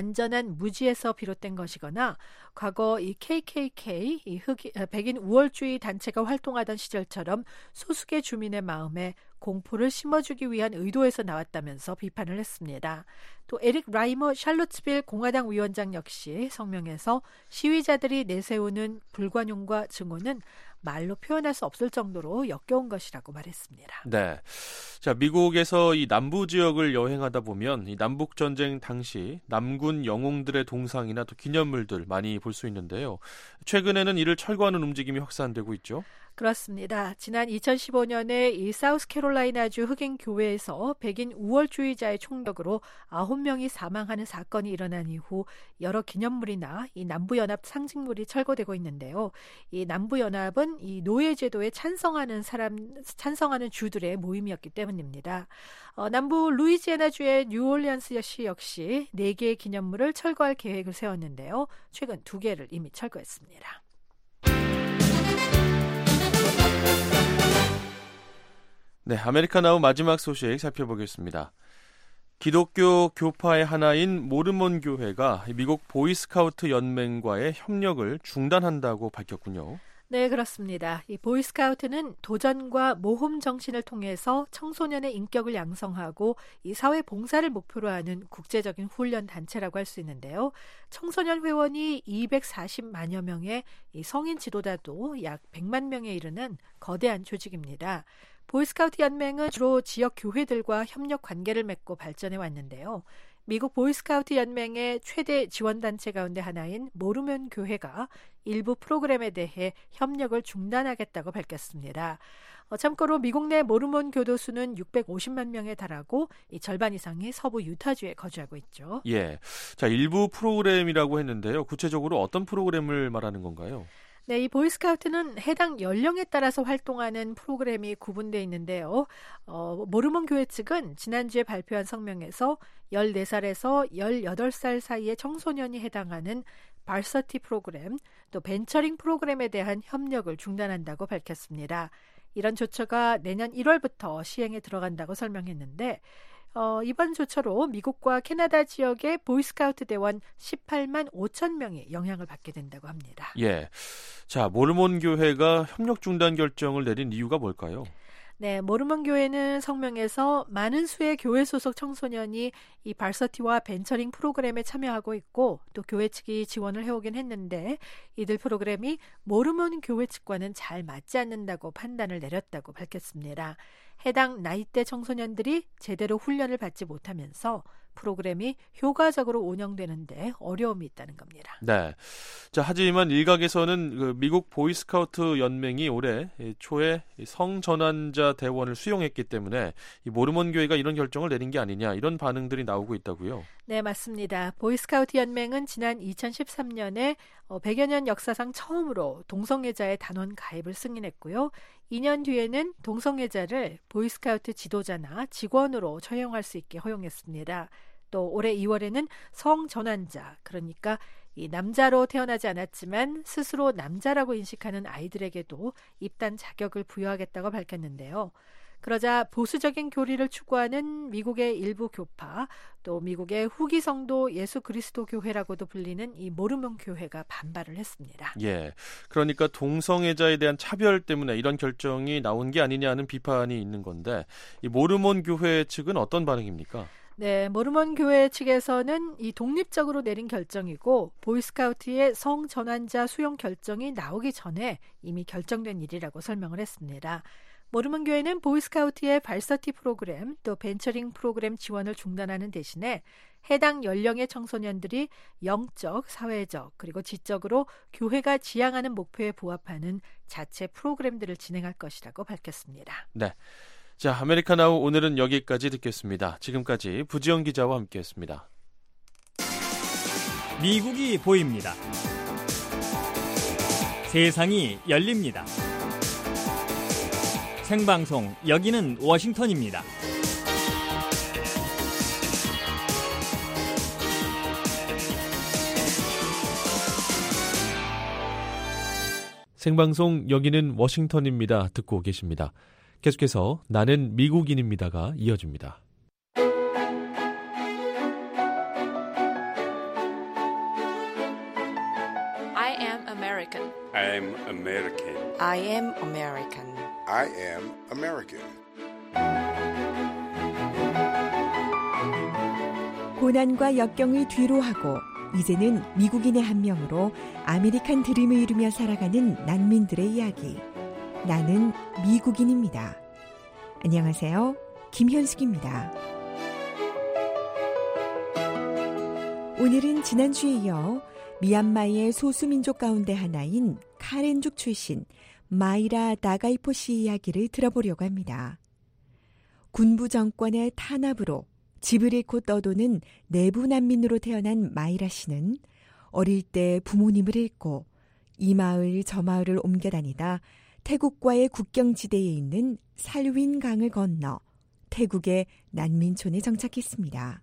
완전한 무지에서 비롯된 것이거나 과거 이 케이케이케이, 이 흑인, 백인 우월주의 단체가 활동하던 시절처럼 소수의 주민의 마음에 공포를 심어주기 위한 의도에서 나왔다면서 비판을 했습니다. 또 에릭 라이머 샬롯츠빌 공화당 위원장 역시 성명에서 시위자들이 내세우는 불관용과 증오는 말로 표현할 수 없을 정도로 역겨운 것이라고 말했습니다. 네, 자 미국에서 이 남부 지역을 여행하다 보면 이 남북 전쟁 당시 남군 영웅들의 동상이나 또 기념물들 많이 볼 수 있는데요. 최근에는 이를 철거하는 움직임이 확산되고 있죠. 그렇습니다. 지난 이천십오 년에 이 사우스캐롤라이나주 흑인 교회에서 백인 우월주의자의 총격으로 아홉 명이 사망하는 사건이 일어난 이후 여러 기념물이나 이 남부연합 상징물이 철거되고 있는데요. 이 남부연합은 이 노예제도에 찬성하는 사람, 찬성하는 주들의 모임이었기 때문입니다. 어, 남부 루이지애나주의 뉴올리언스시 역시 네 개의 기념물을 철거할 계획을 세웠는데요. 최근 두 개를 이미 철거했습니다. 네, 아메리카나우 마지막 소식 살펴보겠습니다. 기독교 교파의 하나인 모르몬 교회가 미국 보이스카우트 연맹과의 협력을 중단한다고 밝혔군요. 네, 그렇습니다. 이 보이스카우트는 도전과 모험 정신을 통해서 청소년의 인격을 양성하고 이 사회 봉사를 목표로 하는 국제적인 훈련 단체라고 할 수 있는데요. 청소년 회원이 이백사십만여 명의 이 성인 지도자도 약 백만 명에 이르는 거대한 조직입니다. 보이스카우트 연맹은 주로 지역 교회들과 협력 관계를 맺고 발전해 왔는데요. 미국 보이스카우트 연맹의 최대 지원단체 가운데 하나인 모르몬 교회가 일부 프로그램에 대해 협력을 중단하겠다고 밝혔습니다. 어, 참고로 미국 내 모르몬 교도수는 육백오십만 명에 달하고 이 절반 이상이 서부 유타주에 거주하고 있죠. 예, 자 일부 프로그램이라고 했는데요. 구체적으로 어떤 프로그램을 말하는 건가요? 네, 이 보이스카우트는 해당 연령에 따라서 활동하는 프로그램이 구분되어 있는데요. 어, 모르몬 교회 측은 지난주에 발표한 성명에서 열네 살에서 열여덟 살 사이의 청소년이 해당하는 발서티 프로그램, 또 벤처링 프로그램에 대한 협력을 중단한다고 밝혔습니다. 이런 조처가 내년 일월부터 시행에 들어간다고 설명했는데 어, 이번 조처로 미국과 캐나다 지역의 보이스카우트 대원 십팔만 오천 명이 영향을 받게 된다고 합니다. 예, 자 모르몬 교회가 협력 중단 결정을 내린 이유가 뭘까요? 네, 모르몬 교회는 성명에서 많은 수의 교회 소속 청소년이 이 발서티와 벤처링 프로그램에 참여하고 있고 또 교회 측이 지원을 해오긴 했는데 이들 프로그램이 모르몬 교회 측과는 잘 맞지 않는다고 판단을 내렸다고 밝혔습니다. 해당 나이대 청소년들이 제대로 훈련을 받지 못하면서 프로그램이 효과적으로 운영되는데 어려움이 있다는 겁니다. 네. 자, 하지만 일각에서는 그 미국 보이스카우트 연맹이 올해 초에 성전환자 대원을 수용했기 때문에 이 모르몬 교회가 이런 결정을 내린 게 아니냐 이런 반응들이 나오고 있다고요. 네, 맞습니다. 보이스카우트 연맹은 지난 이천십삼 년에 백여 년 역사상 처음으로 동성애자의 단원 가입을 승인했고요. 이 년 뒤에는 동성애자를 보이스카우트 지도자나 직원으로 처형할 수 있게 허용했습니다. 또 올해 이월에는 성전환자, 그러니까 이 남자로 태어나지 않았지만 스스로 남자라고 인식하는 아이들에게도 입단 자격을 부여하겠다고 밝혔는데요. 그러자 보수적인 교리를 추구하는 미국의 일부 교파, 또 미국의 후기 성도 예수 그리스도 교회라고도 불리는 이 모르몬 교회가 반발을 했습니다. 예, 그러니까 동성애자에 대한 차별 때문에 이런 결정이 나온 게 아니냐는 비판이 있는 건데 이 모르몬 교회 측은 어떤 반응입니까? 네, 모르몬 교회 측에서는 이 독립적으로 내린 결정이고 보이스카우트의 성전환자 수용 결정이 나오기 전에 이미 결정된 일이라고 설명을 했습니다. 모르몬 교회는 보이스카우트의 발서티 프로그램 또 벤처링 프로그램 지원을 중단하는 대신에 해당 연령의 청소년들이 영적, 사회적 그리고 지적으로 교회가 지향하는 목표에 부합하는 자체 프로그램들을 진행할 것이라고 밝혔습니다. 네, 자 아메리카나우 오늘은 여기까지 듣겠습니다. 지금까지 부지영 기자와 함께했습니다. 미국이 보입니다. 세상이 열립니다. 생방송 여기는 워싱턴입니다. 생방송 여기는 워싱턴입니다. 듣고 계십니다. 계속해서 나는 미국인입니다가 이어집니다. I am American. I am American. I am American. I am American. 고난과 역경을 뒤로하고 이제는 미국인의 한 명으로 아메리칸 드림을 이루며 살아가는 난민들의 이야기. 나는 미국인입니다. 안녕하세요. 김현숙입니다. 오늘은 지난주에 이어 미얀마의 소수민족 가운데 하나인 카렌족 출신 마이라 다가이포 씨 이야기를 들어보려고 합니다. 군부 정권의 탄압으로 집을 잃고 떠도는 내부 난민으로 태어난 마이라 씨는 어릴 때 부모님을 잃고 이 마을 저 마을을 옮겨 다니다 태국과의 국경지대에 있는 살윈강을 건너 태국의 난민촌에 정착했습니다.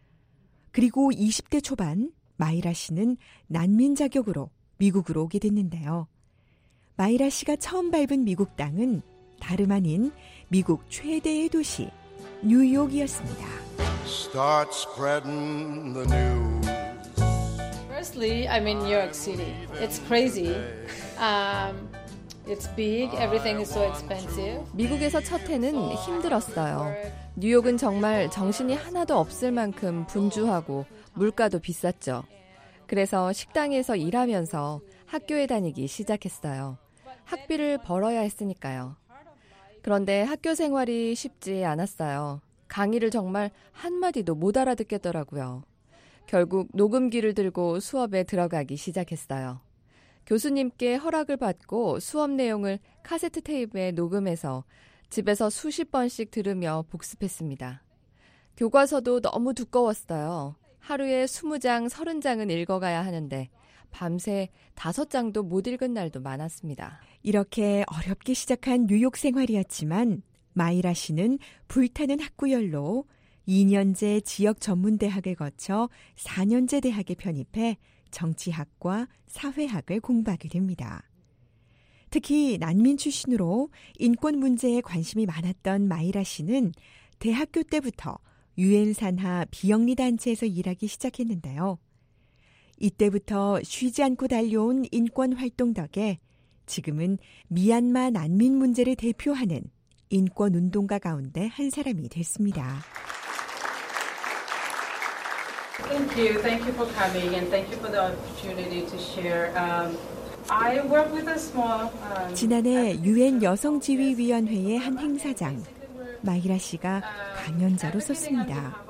그리고 이십 대 초반 마이라 씨는 난민 자격으로 미국으로 오게 됐는데요. 마이라 씨가 처음 밟은 미국 땅은 다름 아닌 미국 최대의 도시 뉴욕이었습니다. Start spreading the news. Firstly, I'm in New York City. It's crazy. Um, it's big. Everything is so expensive. 미국에서 첫 해는 힘들었어요. 뉴욕은 정말 정신이 하나도 없을 만큼 분주하고 물가도 비쌌죠. 그래서 식당에서 일하면서 학교에 다니기 시작했어요. 학비를 벌어야 했으니까요. 그런데 학교 생활이 쉽지 않았어요. 강의를 정말 한마디도 못 알아듣겠더라고요. 결국 녹음기를 들고 수업에 들어가기 시작했어요. 교수님께 허락을 받고 수업 내용을 카세트 테이프에 녹음해서 집에서 수십 번씩 들으며 복습했습니다. 교과서도 너무 두꺼웠어요. 하루에 스무 장, 서른 장은 읽어가야 하는데 밤새 다섯 장도 못 읽은 날도 많았습니다. 이렇게 어렵게 시작한 뉴욕 생활이었지만 마이라 씨는 불타는 학구열로 이 년제 지역 전문대학을 거쳐 사 년제 대학에 편입해 정치학과 사회학을 공부하게 됩니다. 특히 난민 출신으로 인권 문제에 관심이 많았던 마이라 씨는 대학교 때부터 유엔 산하 비영리 단체에서 일하기 시작했는데요. 이때부터 쉬지 않고 달려온 인권 활동 덕에 지금은 미얀마 난민 문제를 대표하는 인권 운동가 가운데 한 사람이 됐습니다. Thank you. Thank you for coming and thank you for the opportunity to share. Um, I work with a small. Um, 지난해 유엔 여성지휘위원회의 한 행사장 마이라 씨가 강연자로 섰습니다.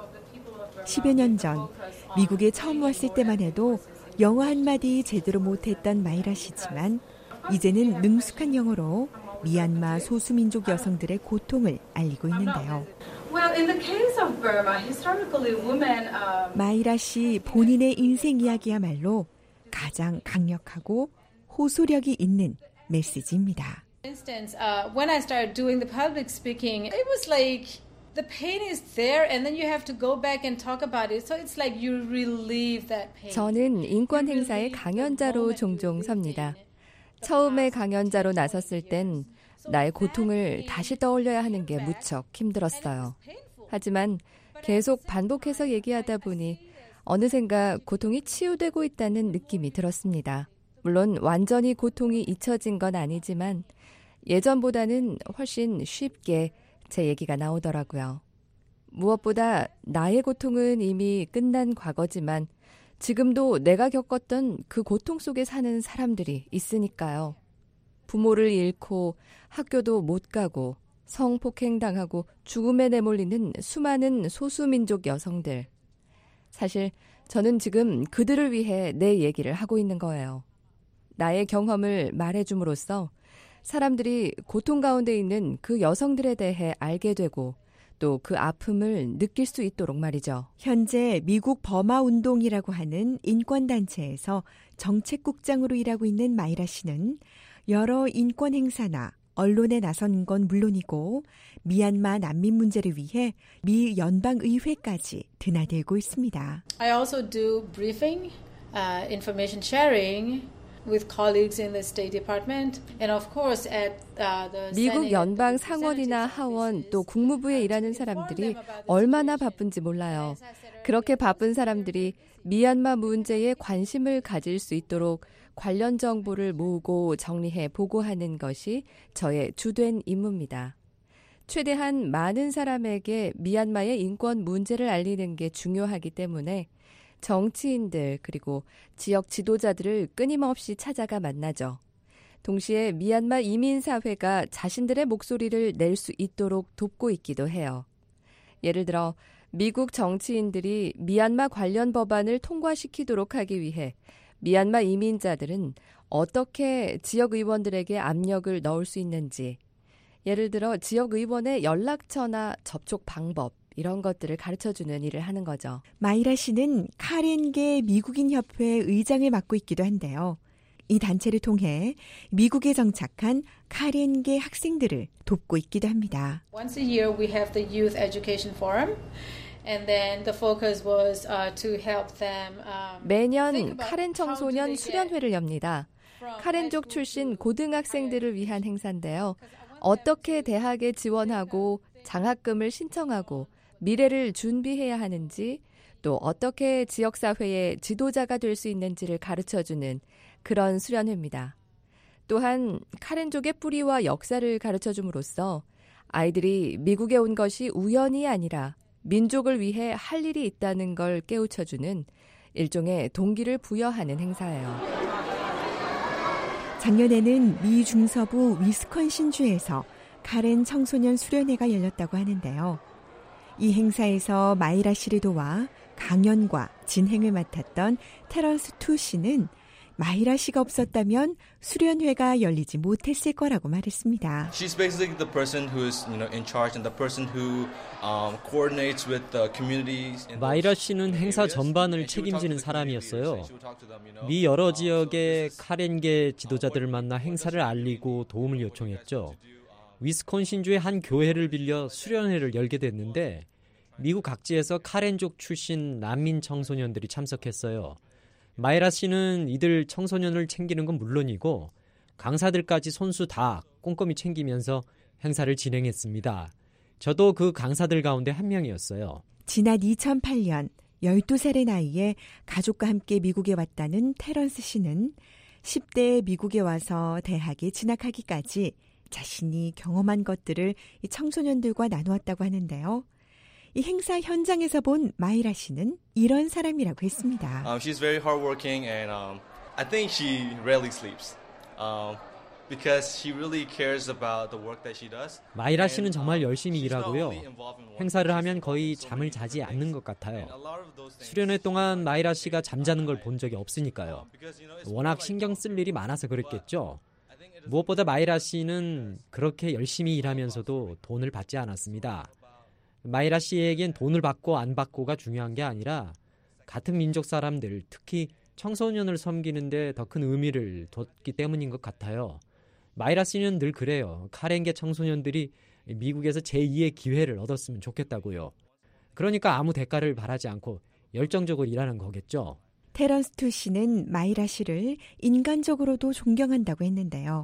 십여 년 전 미국에 처음 왔을 때만 해도 영어 한마디 제대로 못했던 마이라 씨지만 이제는 능숙한 영어로 미얀마 소수민족 여성들의 고통을 알리고 있는데요. Well, in the case of Burma, historically women. Um, 마이라 씨 본인의 인생 이야기야말로 가장 강력하고 호소력이 있는 메시지입니다. For instance, uh, when I started doing the public speaking, it was like the pain is there, and then you have to go back and talk about it. So it's like you relieve that pain. 저는 인권 행사의 강연자로 종종 섭니다. 처음에 강연자로 나섰을 땐 나의 고통을 다시 떠올려야 하는 게 무척 힘들었어요. 하지만 계속 반복해서 얘기하다 보니 어느샌가 고통이 치유되고 있다는 느낌이 들었습니다. 물론 완전히 고통이 잊혀진 건 아니지만 예전보다는 훨씬 쉽게 제 얘기가 나오더라고요. 무엇보다 나의 고통은 이미 끝난 과거지만 지금도 내가 겪었던 그 고통 속에 사는 사람들이 있으니까요. 부모를 잃고 학교도 못 가고 성폭행당하고 죽음에 내몰리는 수많은 소수민족 여성들. 사실 저는 지금 그들을 위해 내 얘기를 하고 있는 거예요. 나의 경험을 말해줌으로써 사람들이 고통 가운데 있는 그 여성들에 대해 알게 되고 또 그 아픔을 느낄 수 있도록 말이죠. 현재 미국 버마 운동이라고 하는 인권단체에서 정책국장으로 일하고 있는 마이라 씨는 여러 인권 행사나 언론에 나선 건 물론이고 미얀마 난민 문제를 위해 미 연방의회까지 드나들고 있습니다. I also do briefing, uh, information sharing with colleagues in the State Department, and of course at uh, the 미국 연방 상원이나 하원 또 국무부에 일하는 사람들이 얼마나 바쁜지 몰라요. 그렇게 바쁜 사람들이 미얀마 문제에 관심을 가질 수 있도록 관련 정보를 모으고 정리해 보고하는 것이 저의 주된 임무입니다. 최대한 많은 사람에게 미얀마의 인권 문제를 알리는 게 중요하기 때문에 정치인들 그리고 지역 지도자들을 끊임없이 찾아가 만나죠. 동시에 미얀마 이민사회가 자신들의 목소리를 낼 수 있도록 돕고 있기도 해요. 예를 들어 미국 정치인들이 미얀마 관련 법안을 통과시키도록 하기 위해 미얀마 이민자들은 어떻게 지역 의원들에게 압력을 넣을 수 있는지, 예를 들어 지역 의원의 연락처나 접촉 방법 이런 것들을 가르쳐주는 일을 하는 거죠. 마이라 씨는 카렌게 미국인 협회 의장을 맡고 있기도 한데요. 이 단체를 통해 미국에 정착한 카렌게 학생들을 돕고 있기도 합니다. Once a year we have the Youth Education Forum. And then the focus was uh, to help them. Um, 매년 카렌 청소년 수련회를 엽니다. 카렌족 출신 고등학생들을 위한 행사인데요. 어떻게 대학에 지원하고 장학금을 신청하고 미래를 준비해야 하는지, 또 어떻게 지역사회의 지도자가 될 수 있는지를 가르쳐주는 그런 수련회입니다. 또한 카렌족의 뿌리와 역사를 가르쳐줌으로써 아이들이 미국에 온 것이 우연이 아니라 민족을 위해 할 일이 있다는 걸 깨우쳐주는 일종의 동기를 부여하는 행사예요. 작년에는 미 중서부 위스콘신주에서 카렌 청소년 수련회가 열렸다고 하는데요. 이 행사에서 마이라 씨를 도와 강연과 진행을 맡았던 테런스 투 씨는 마이라 씨가 없었다면 수련회가 열리지 못했을 거라고 말했습니다. She's basically the person who is, you know, in charge and the person who um, coordinates with the communities. 마이라 씨는 행사 전반을 책임지는 사람이었어요. 미 여러 지역의 카렌게 지도자들을 만나 행사를 알리고 도움을 요청했죠. 위스콘신주의 한 교회를 빌려 수련회를 열게 됐는데 미국 각지에서 카렌족 출신 난민 청소년들이 참석했어요. 마이라 씨는 이들 청소년을 챙기는 건 물론이고 강사들까지 손수 다 꼼꼼히 챙기면서 행사를 진행했습니다. 저도 그 강사들 가운데 한 명이었어요. 지난 이천팔 년 열두 살의 나이에 가족과 함께 미국에 왔다는 테런스 씨는 십 대에 미국에 와서 대학에 진학하기까지 자신이 경험한 것들을 이 청소년들과 나누었다고 하는데요. 이 행사 현장에서 본 마이라 씨는 이런 사람이라고 했습니다. Um, she's very hardworking and um, I think she rarely sleeps um, because she really cares about the work that she does. 마이라 씨는 정말 열심히 일하고요. 행사를 하면 거의 잠을 자지 않는 것 같아요. 수련회 동안 마이라 씨가 잠자는 걸 본 적이 없으니까요. 워낙 신경 쓸 일이 많아서 그랬겠죠. 무엇보다 마이라 씨는 그렇게 열심히 일하면서도 돈을 받지 않았습니다. 마이라 씨에겐 돈을 받고 안 받고가 중요한 게 아니라 같은 민족 사람들, 특히 청소년을 섬기는데 더 큰 의미를 뒀기 때문인 것 같아요. 마이라 씨는 늘 그래요. 카렌게 청소년들이 미국에서 제이의 기회를 얻었으면 좋겠다고요. 그러니까 아무 대가를 바라지 않고 열정적으로 일하는 거겠죠. 테런스 투 씨는 마이라 씨를 인간적으로도 존경한다고 했는데요.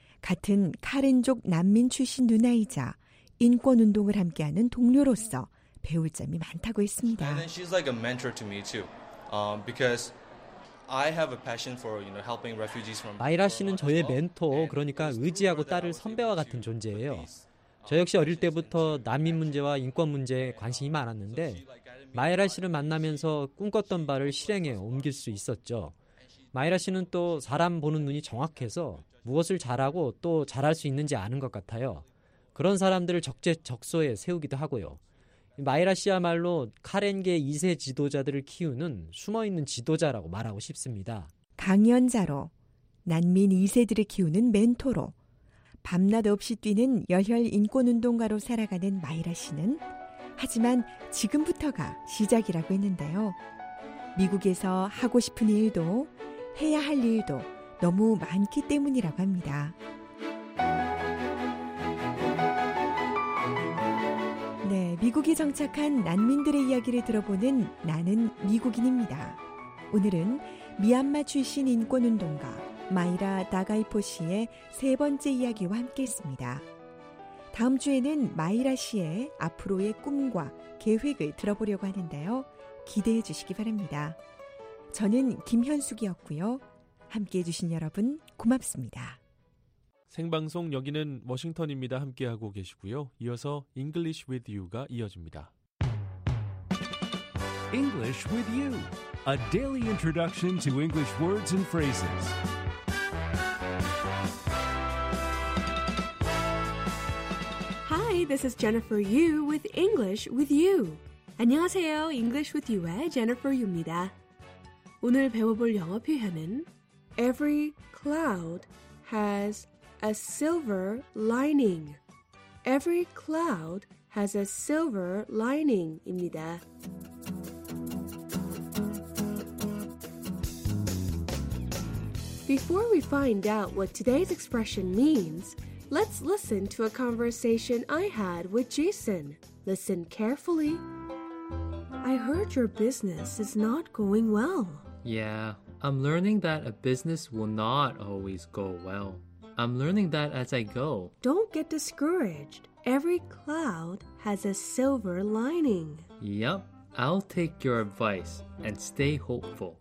같은 카렌족 난민 출신 누나이자 인권운동을 함께하는 동료로서 배울 점이 많다고 했습니다. And then she's like a mentor to me too, um, because I have a passion for, you know, helping refugees from. 마이라 씨는 저의 멘토, 그러니까 의지하고 따를 선배와 같은 존재예요. 저 역시 어릴 때부터 난민 문제와 인권 문제에 관심이 많았는데 마이라 씨를 만나면서 꿈꿨던 바를 실행에 옮길 수 있었죠. 마이라 씨는 또 사람 보는 눈이 정확해서 무엇을 잘하고 또 잘할 수 있는지 아는 것 같아요. 그런 사람들을 적재적소에 세우기도 하고요. 마이라 씨야말로 카렌게 이 세 지도자들을 키우는 숨어있는 지도자라고 말하고 싶습니다. 강연자로, 난민 이 세들을 키우는 멘토로, 밤낮 없이 뛰는 열혈 인권운동가로 살아가는 마이라 씨는 하지만 지금부터가 시작이라고 했는데요. 미국에서 하고 싶은 일도 해야 할 일도 너무 많기 때문이라고 합니다. 네, 미국에 정착한 난민들의 이야기를 들어보는 나는 미국인입니다. 오늘은 미얀마 출신 인권운동가 마이라 다가이포 씨의 세 번째 이야기와 함께했습니다. 다음 주에는 마이라 씨의 앞으로의 꿈과 계획을 들어보려고 하는데요. 기대해 주시기 바랍니다. 저는 김현숙이었고요. 함께해 주신 여러분 고맙습니다. 생방송 여기는 워싱턴입니다. 함께하고 계시고요. 이어서 English with You가 이어집니다. English with You, a daily introduction to English words and phrases. Hi, this is Jennifer Yu with English with You. 안녕하세요. English with You의 Jennifer Yu입니다. 오늘 배워볼 영어 표현은 Every cloud has a silver lining. Every cloud has a silver lining입니다. Before we find out what today's expression means, let's listen to a conversation I had with Jason. Listen carefully. I heard your business is not going well. Yeah, I'm learning that a business will not always go well. I'm learning that as I go. Don't get discouraged. Every cloud has a silver lining. Yep, I'll take your advice and stay hopeful.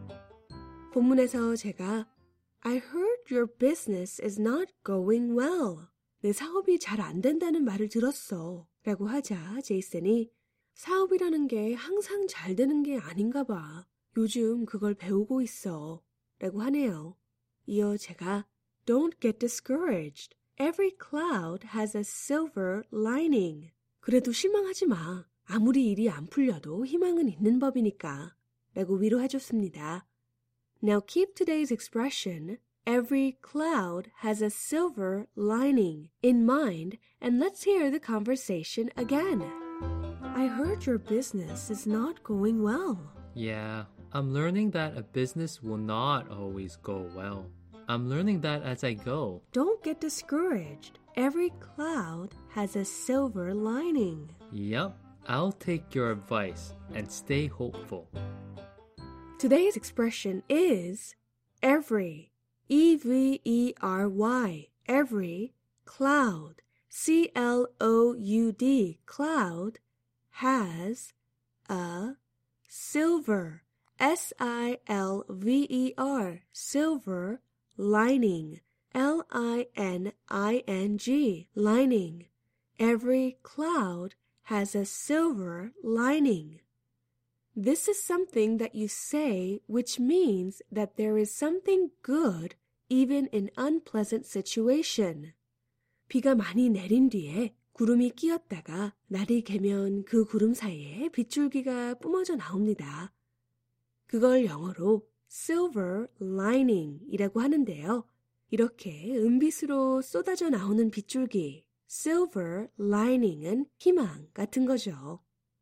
본문에서 제가 I heard your business is not going well. 내 사업이 잘 안 된다는 말을 들었어. 라고 하자 제이슨이 사업이라는 게 항상 잘 되는 게 아닌가 봐. 요즘 그걸 배우고 있어. 라고 하네요. 이어 제가 Don't get discouraged. Every cloud has a silver lining. 그래도 실망하지 마. 아무리 일이 안 풀려도 희망은 있는 법이니까. 라고 위로해줬습니다. Now keep today's expression, every cloud has a silver lining, in mind, and let's hear the conversation again. I heard your business is not going well. Yeah, I'm learning that a business will not always go well. I'm learning that as I go. Don't get discouraged. Every cloud has a silver lining. Yep, I'll take your advice and stay hopeful. Today's expression is every, E V E R Y, every cloud, C L O U D, cloud, has a silver, S I L V E R, silver, lining, L I N I N G, lining. Every cloud has a silver lining. This is something that you say which means that there is something good even in unpleasant situation. 비가 많이 내린 뒤에 구름이 끼었다가 날이 개면 그 구름 사이에 빗줄기가 뿜어져 나옵니다. 그걸 영어로 silver lining이라고 하는데요. 이렇게 은빛으로 쏟아져 나오는 빗줄기, silver lining은 희망 같은 거죠.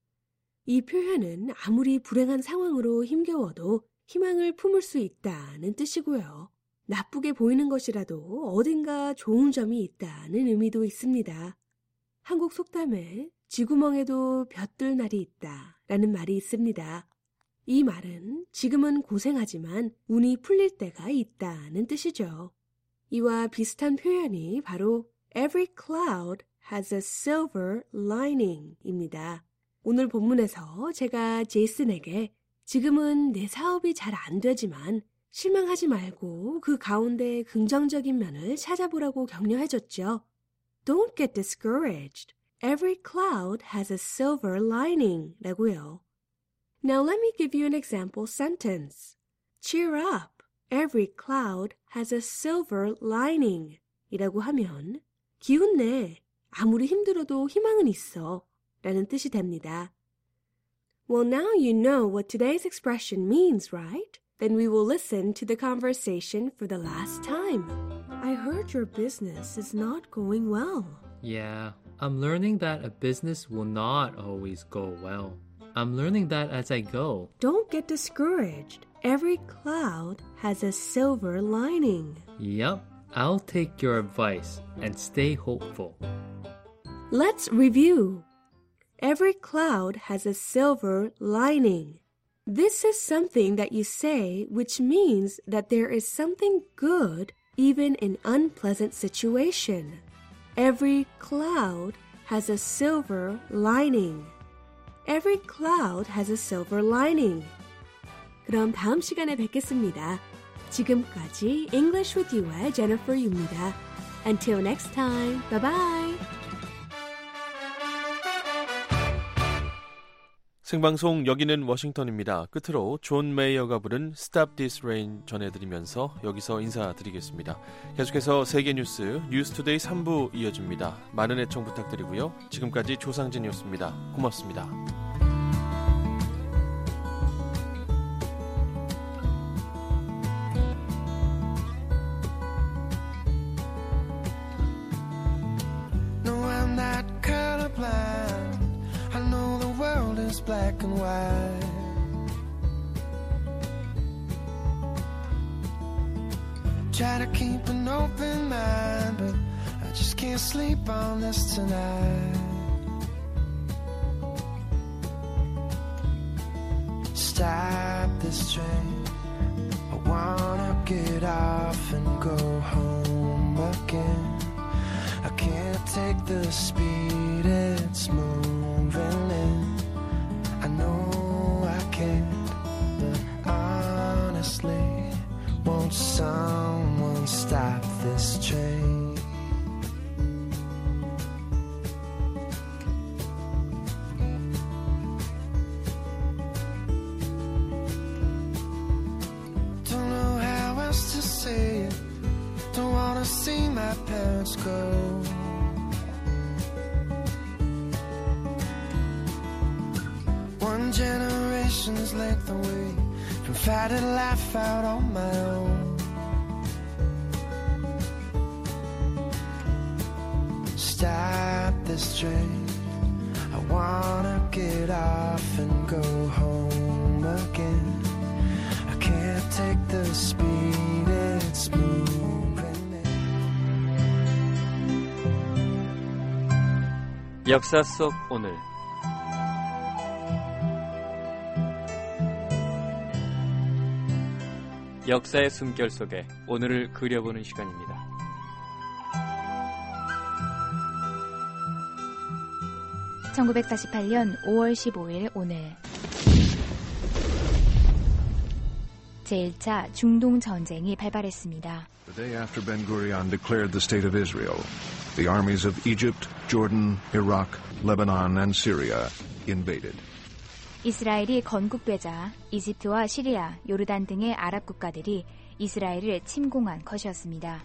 이 표현은 아무리 불행한 상황으로 힘겨워도 희망을 품을 수 있다는 뜻이고요. 나쁘게 보이는 것이라도 어딘가 좋은 점이 있다는 의미도 있습니다. 한국 속담에 쥐구멍에도 볕들 날이 있다 라는 말이 있습니다. 이 말은 지금은 고생하지만 운이 풀릴 때가 있다는 뜻이죠. 이와 비슷한 표현이 바로 Every cloud has a silver lining입니다. 오늘 본문에서 제가 제이슨에게 지금은 내 사업이 잘 안 되지만 실망하지 말고 그 가운데 긍정적인 면을 찾아보라고 격려해줬죠. Don't get discouraged. Every cloud has a silver lining 라고요. Now let me give you an example sentence. Cheer up. Every cloud has a silver lining 이라고 하면 기운내. 아무리 힘들어도 희망은 있어 라는 뜻이 됩니다. Well, now you know what today's expression means, right? Then we will listen to the conversation for the last time. I heard your business is not going well. Yeah, I'm learning that a business will not always go well. I'm learning that as I go. Don't get discouraged. Every cloud has a silver lining. Yep, I'll take your advice and stay hopeful. Let's review. Every cloud has a silver lining. This is something that you say which means that there is something good even in unpleasant situation. Every cloud has a silver lining. Every cloud has a silver lining. 그럼 다음 시간에 뵙겠습니다. 지금까지 English with You의 Jennifer Yu입니다. Until next time, bye bye. 생방송 여기는 워싱턴입니다. 끝으로 존 메이어가 부른 Stop This Rain 전해드리면서 여기서 인사드리겠습니다. 계속해서 세계 뉴스 뉴스투데이 삼 부 이어집니다. 많은 애청 부탁드리고요. 지금까지 조상진이었습니다. 고맙습니다. black and white. Try to keep an open mind, but I just can't sleep on this tonight. Stop this train, I wanna get off and go home again. I can't take the speed it's moving in. I know I can't, but honestly, won't someone stop this train? Don't know how else to say it. Don't wanna see my parents go. One generation's length away from fighting life out on my own. Stop this train, I wanna get off and go home again. I can't take the speed it's moving in. 역사 속 오늘 역사의 숨결 속에 오늘을 그려보는 시간입니다. 천구백사십팔 년 오월 십오일 오늘 제일 차 중동 전쟁이 발발했습니다. The day after Ben-Gurion declared the state of Israel, the armies of Egypt, Jordan, Iraq, Lebanon, and Syria invaded. 이스라엘이 건국되자 이집트와 시리아, 요르단 등의 아랍 국가들이 이스라엘을 침공한 것이었습니다.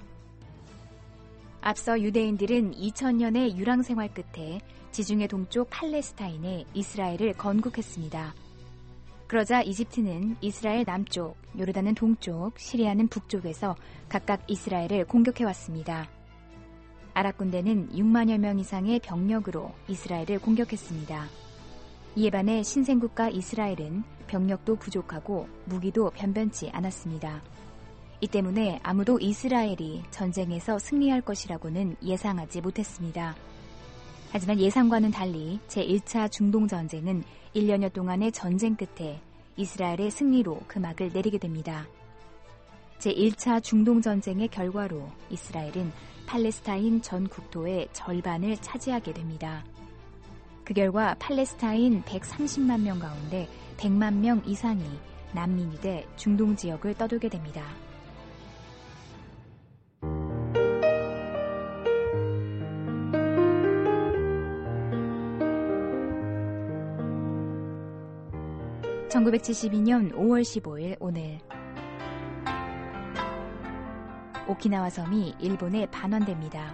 앞서 유대인들은 이천 년의 유랑 생활 끝에 지중해 동쪽 팔레스타인에 이스라엘을 건국했습니다. 그러자 이집트는 이스라엘 남쪽, 요르단은 동쪽, 시리아는 북쪽에서 각각 이스라엘을 공격해왔습니다. 아랍 군대는 육만여 명 이상의 병력으로 이스라엘을 공격했습니다. 이에 반해 신생국가 이스라엘은 병력도 부족하고 무기도 변변치 않았습니다. 이 때문에 아무도 이스라엘이 전쟁에서 승리할 것이라고는 예상하지 못했습니다. 하지만 예상과는 달리 제일 차 중동전쟁은 일 년여 동안의 전쟁 끝에 이스라엘의 승리로 금악을 내리게 됩니다. 제일 차 중동전쟁의 결과로 이스라엘은 팔레스타인 전 국토의 절반을 차지하게 됩니다. 그 결과 팔레스타인 백삼십만 명 가운데 백만 명 이상이 난민이 돼 중동 지역을 떠돌게 됩니다. 천구백칠십이 년 오월 십오일 오늘 오키나와 섬이 일본에 반환됩니다.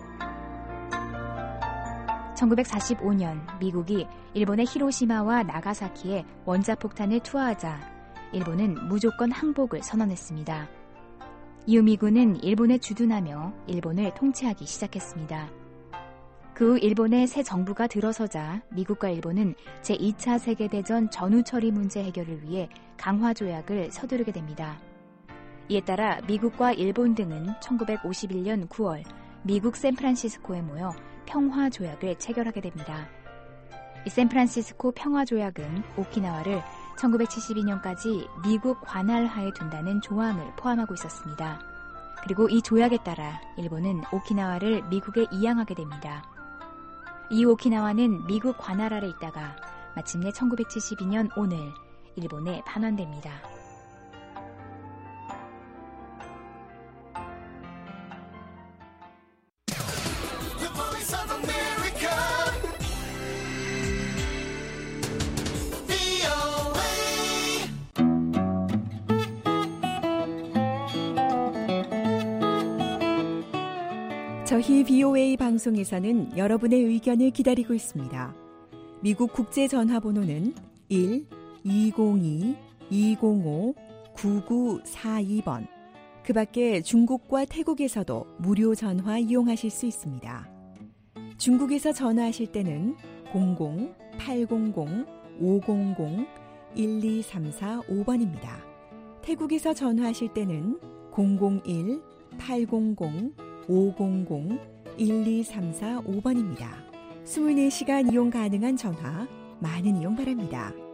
천구백사십오 년 미국이 일본의 히로시마와 나가사키에 원자폭탄을 투하하자 일본은 무조건 항복을 선언했습니다. 이후 미군은 일본에 주둔하며 일본을 통치하기 시작했습니다. 그 후 일본의 새 정부가 들어서자 미국과 일본은 제이 차 세계대전 전후 처리 문제 해결을 위해 강화조약을 서두르게 됩니다. 이에 따라 미국과 일본 등은 천구백오십일 년 구월 미국 샌프란시스코에 모여 평화조약을 체결하게 됩니다. 이 샌프란시스코 평화조약은 오키나와를 천구백칠십이 년까지 미국 관할하에 둔다는 조항을 포함하고 있었습니다. 그리고 이 조약에 따라 일본은 오키나와를 미국에 이양하게 됩니다. 이 오키나와는 미국 관할 아래 있다가 마침내 천구백칠십이 년 오늘 일본에 반환됩니다. 저희 비오에이 방송에서는 여러분의 의견을 기다리고 있습니다. 미국 국제전화번호는 일 이공이 이공오 구구사이 번. 그 밖에 중국과 태국에서도 무료 전화 이용하실 수 있습니다. 중국에서 전화하실 때는 공공 팔공공 오공공 일이삼사오 번입니다. 태국에서 전화하실 때는 공공일 팔공공 오공공 일이삼사오 번입니다. 이십사 시간 이용 가능한 전화 많은 이용 바랍니다.